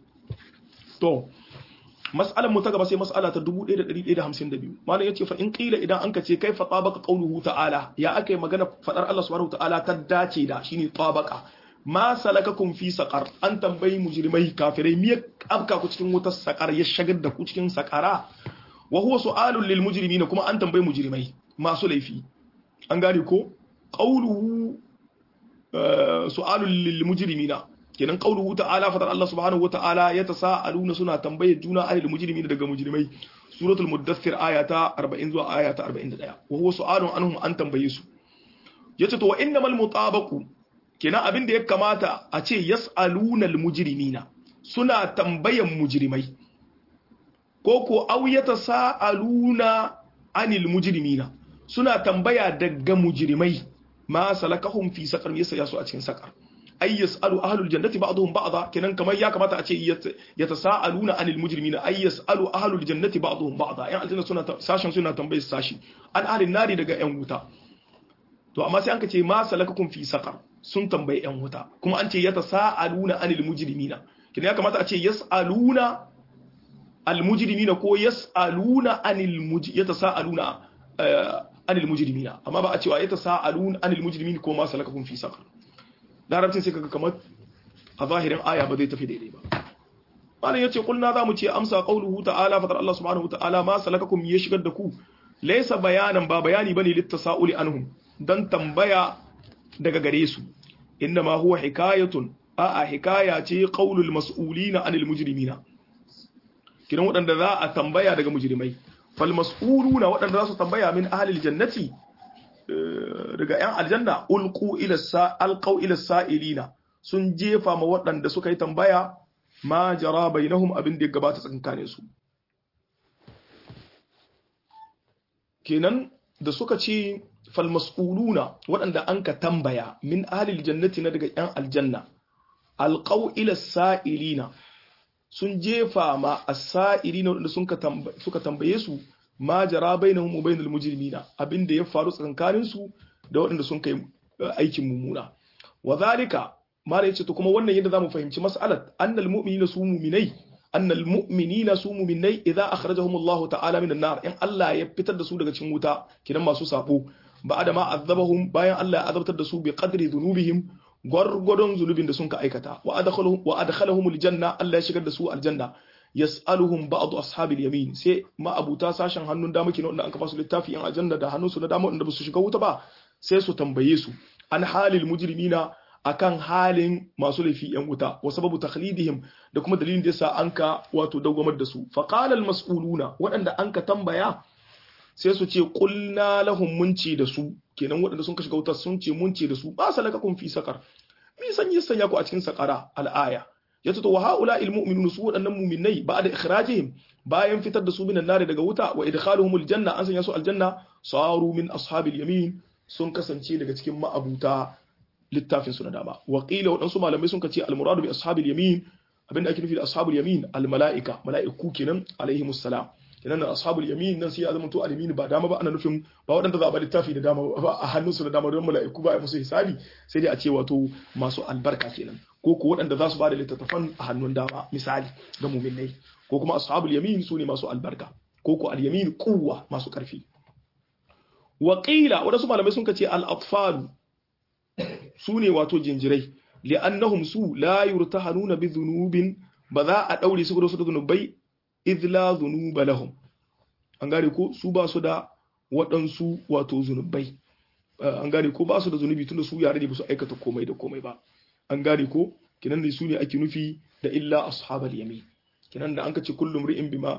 to mas'alan mu ta gaba sai mas'ala ta 1152 malam yace fa in qila idan anka ce kaifa tabaka qawluhu ta'ala ya akai magana fadar Allah subhanahu ta'ala ta dace da shine tabaka ma salakakum fi saqar an tambayi mujrimai kafirai me abka ku cikin wutar saqar ya shagar da ku cikin saqara wa huwa su'alun lil mujrimin kuma an tambayi mujrimai masu laifi an gane ko qawluhu su'alun lil mujrimina kenan qauluhu ta'ala fatar Allah subhanahu wa ta'ala yatasaaluna suna tambayar juna anil mujrimin daga mujrimai suratul muddathir ayata 40 zuwa ayata 41 wa huwa su'alun anhum an tambaye su yace to wa innamal mutabaqu kenan abin da ya kamata a ce yasaluna al mujrimina suna tambayan mujrimai ko ko aw yatasaaluna anil mujrimina suna tambaya daga mujrimai ma salakahum fi saqar yasa yasu a cikin saqar ay yasalu ahlul jannati ba'dhum ba'dha kenan kamar ya kamata a ce yatasaaluna anil mujrimina ay yasalu ahlul jannati ba'dhum ba'dha yan aljanna suna sashin suna tambayar sashi an ahlin nari daga yan wuta to amma sai an ka ce ma salakakum fi saqar sun tambaye yan wuta kuma an ce yatasaaluna anil mujrimina kenan ya kamata a ce yasaluna al mujrimina ko yasaluna yatasaaluna anil mujrimina amma ba a cewa yatasaaluna anil mujrimin ko ma salakakum fi saqar larabcin sai kaga kamar a zahirin aya ba zai tafi daidai ba malam yace kulna zamu ce amsa qauluhu ta'ala fa Allah subhanahu wa ta'ala ma salakakum ya shigar da ku laysa bayanan ba bayani bane littasauli anhum dan tambaya daga gare su inma huwa hikayatun a hikaya ce qaulul mas'ulina anil mujrimina kidan wadanda za a tambaya daga mujrimai fal mas'uluna wadanda za su tambaya min ahlil jannati daga yan aljanna alqu ila sa'ilina sun jefa ma wadanda suka yi tambaya ma jara bainahum abin da ya gabata tsakankanin su kenan da suka ce fal mas'uluna wadanda anka tambaya min ahlil jannati na daga yan aljanna alqaw ila sa'ilina sun jefa ma as-sa'ilina wadanda suka tambaye su ma jara bainahum wa bainal mujrimina abinda ya faru tsakankanin su da wadanda sun kai aikin mumuna wadhalika mala yace to kuma wannan yadda zamu fahimci mas'alat annal mu'minina su mu'minai annal mu'minina su mu'minai idza akhrajahum Allah ta'ala minan nar in Allah ya fitar da su daga cikin wuta kidan masu sabo ba'da ma azabahum bayan Allah ya azabtar da su bi qadri dhunubihim gwargwadon zunubin da sun ka aikata wa adkhalahum aljanna Allah ya shigar da su aljanna yas'aluhum ba'd ashabil yamin sai ma abuta sashen hannun dama kenan wanda an kafa su littafi yan aljanna da hannun su na dama wanda ba su shiga wuta ba sai su tambaye su an halil mujrimina akan halin masu laifi yan wuta wa sababu takhlidihim da kuma dalilin da yasa anka wato dawgamar da su fa qala al mas'uluna wadanda anka tambaya sai su ce qulna lahum munci da su kenan wadanda sun ka shiga wuta sun ce munci da su ba salakakum fi sakar mi sanya ku a cikin sakara al aya yace to wa haula al mu'minuna su wadannan mu'minai ba'da ikhrajihim bayan fitar da su minan nari daga wuta wa idkhaluhum al janna an sanya su al janna saru min ashabil yamin sun kasance daga cikin ma'abuta littafin su na dama waqila wadansu malamai sun kace al-muradu bi ashabil yamin abinda ake nufi da ashabul yamin al-mala'ika mala'iku kenan alaihimus salam kenan ashabul yamin nan sai ya zama to al-yamin ba dama ba ana nufin ba wadanda za a ba littafi da dama ba a hannunsu da dama don mala'iku ba a musu hisabi sai dai a ce wato masu albarka kenan ko ko wadanda za su ba da littattafan a hannun dama misali ga mu'minai ko kuma ashabul yamin su ne masu albarka ko ko al-yamin quwwa masu karfi waqila wadansu malamai sun kace al-atfal su ne wato jinjirai li'annahum su la yurtahanuna bi dhunubin ba za a daure su da su da zunubai idh la dhunuba lahum an gane ko su ba su da waɗansu wato zunubai an gane ko ba su da zunubi tunda su yare ne ba su aikata komai da komai ba an gane ko kinan ne su ne ake nufi da illa ashabal yamin kinan da an kace kullum ri'in bima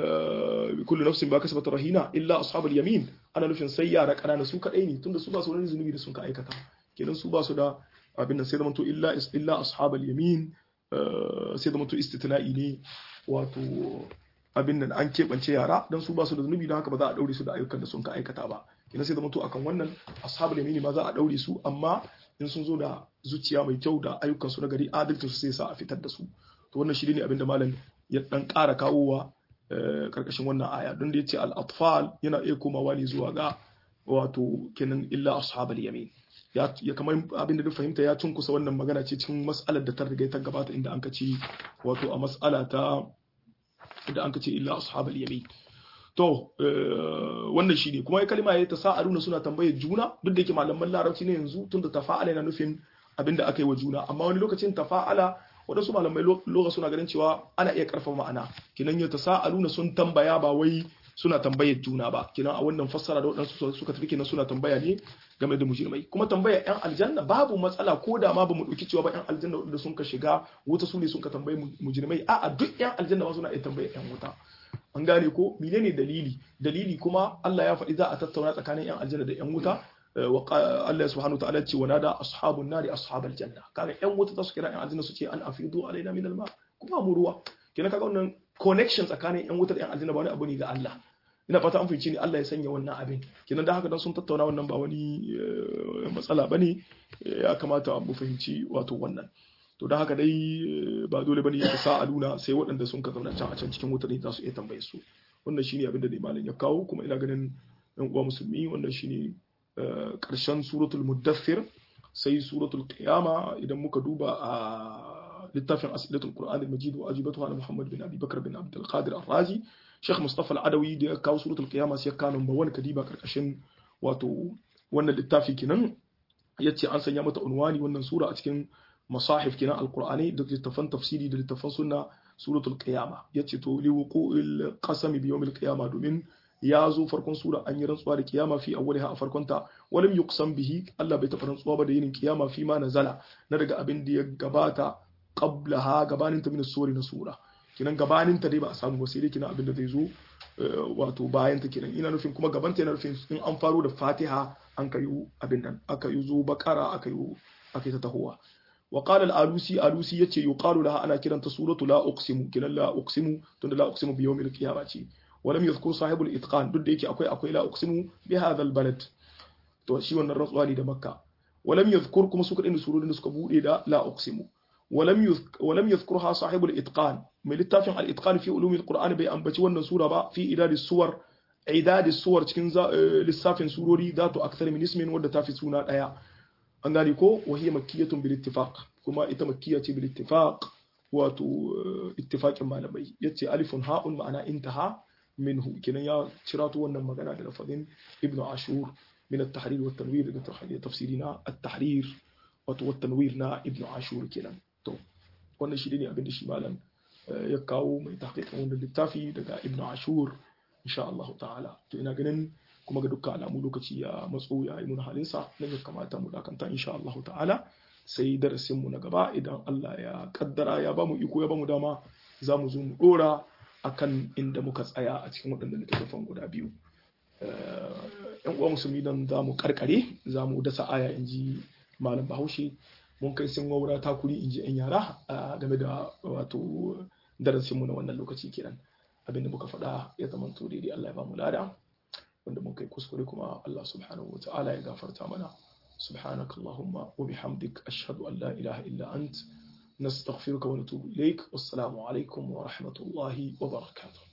kullu nafsin ba kasabat rahina illa ashabal yamin ana nufin sai yara kanana su kadai ne tunda su ba su wani zunubi da sun ka aikata kenan su ba su da abin da sai da manto illa ashabal yamin sai da manto istitna'i ne wato abin nan an keɓance yara don su ba su da zunubi don haka ba za a daure su da ayyukan da sun ka aikata ba kenan sai da manto akan wannan ashabal yamin ma za a daure su amma in sun zo da zuciya mai kyau da ayyukan su na gari adalcin su sai sa a fitar da su to wannan shi ne abin da malam ya dan ƙara kawowa karkashin wannan aya don da yace al-atfal yana iya komawa ne zuwa ga wato kenan illa ashabal yamin ya kamar abin da duk fahimta ya cunkusa wannan magana ce cikin mas'alar da ta riga ta gabata inda an ce wato a mas'ala ta da an ce illa ashabal yamin to wannan shine kuma ya kalma ya tasa'aluna suna tambayar juna duk da yake malaman larabci ne yanzu tunda tafa'ala yana nufin abin da aka yi wa juna amma wani lokacin tafa'ala wadansu malamai lokacin suna ganin cewa ana iya karfafa ma'ana kinan ya tasa'aluna sun tambaya ba wai suna tambayar juna ba kinan a wannan fassara da wadansu suka tafi kinan suna tambaya ne game da mujrimai kuma tambaya yan aljanna babu matsala ko da ma bamu dauki cewa ba yan aljanna da sun ka shiga wuta su ne sun ka tambayi mujrimai a'a duk yan aljanna ma suna iya tambaya yan wuta an gane ko menene dalili kuma Allah ya faɗi za a tattauna tsakanin yan aljanna da yan wuta Allah subhanahu wa ta'ala ce wa nada ashabun nari ashabal janna kaga yan wuta za su kira yan aljanna su ce an afidu alaina min alma kuma mu ruwa kenan kaga wannan connection tsakanin yan wuta da yan aljanna ba wani abu ne ga Allah ina fata an fahimci ni Allah ya sanya wannan abin kenan da haka dan sun tattauna wannan ba wani matsala bane ya kamata mu fahimci wato wannan to da haka dai ba dole bane ya sa'aluna sai waɗanda sun ka zauna can a can cikin wuta ne za su iya tambaye su wannan shine abin da dai malam ya kawo kuma ina ganin ɗan uwa musulmi wannan shine ƙarshen suratul muddathir sai suratul qiyama idan muka duba a littafin asilatul qur'an al-majid wa ajibatuha na Muhammad bin Abi Bakr bin Abdul Qadir Ar-Razi Sheikh Mustafa Al-Adawi da ya kawo suratul qiyama sai ya kawo number 1 kadiba karkashin wato wannan littafi kenan yace an sanya mata unwani wannan sura a cikin masahif kenan al-Qur'ani da littafan tafsiri da littafan sunna suratul qiyama yace to li wuqu'il qasami bi yawmil qiyama domin ya zo farkon sura an yi rantsuwa da kiyama fi awwaliha a farkonta walam yuqsam bihi Allah bai taɓa rantsuwa ba da yin kiyama fi ma nazala na daga abin da ya gabata qablaha gabanin ta min sura na sura kinan gabanin ta dai ba a samu ba sai dai kinan abin da zai zo wato bayan ta kinan ina nufin kuma gaban ta yana nufin in an faro da Fatiha an kayu abin nan aka yi zo bakara aka yi ta tahowa wa qala al-alusi yace yuqalu laha ana kiranta suratu la uqsimu kinan la uqsimu tunda la uqsimu bi yawmil qiyamati ولم يذكر صاحب الاتقان duk da yake akwai la uqsimu bi hadha albalad to shi wannan rantsuwa ne da makka walam yadhkur kuma suka dinga surorin da suka bude da la uqsimu walam yadhkurha sahib alitqan mai littafin al-itqan fi ulum al-quran bai ambaci wannan sura ba fi idad as-suwar cikin lissafin surori zatu akthar min ismin wadda ta fi suna daya an gane ko wa hiya makkiyatun bil ittifaq kuma ita makkiya ce bil ittifaq wato ittifaqin malamai yace alifun ha'un ma'ana intaha منه كنا يا شراتو wannan magana da lafazin ibn ashur min at-tahrir wa at-tanwir da tafsirina at-tahrir wa at-tanwir na ibn ashur kenan to wannan shi ne abin da shi malam ya kawo mai tahqiqin wannan littafi daga ibn ashur insha Allah ta'ala to ina ganin kuma ga dukkan alamu lokaci ya matso ya yi mun halin sa nan ya kamata mu dakanta insha Allah ta'ala sai darasin mu na gaba idan Allah ya kaddara ya bamu iko ya bamu dama zamu zo mu dora akan inda muka tsaya a cikin waɗannan littattafan guda biyu yan uwa musulmi dan za mu karkare za mu dasa aya in ji malam bahaushe mun kai sun waura takuri in ji yan yara game da wato darasinmu na wannan lokaci kenan abinda muka faɗa ya zama to daidai Allah ya ba mu lada wanda mun kai kuskure kuma Allah subhanahu wa ta'ala ya gafarta mana subhanakallahumma wa bihamdik ashhadu an la ilaha illa ant نستغفرك ونتوب إليك والسلام عليكم ورحمة الله وبركاته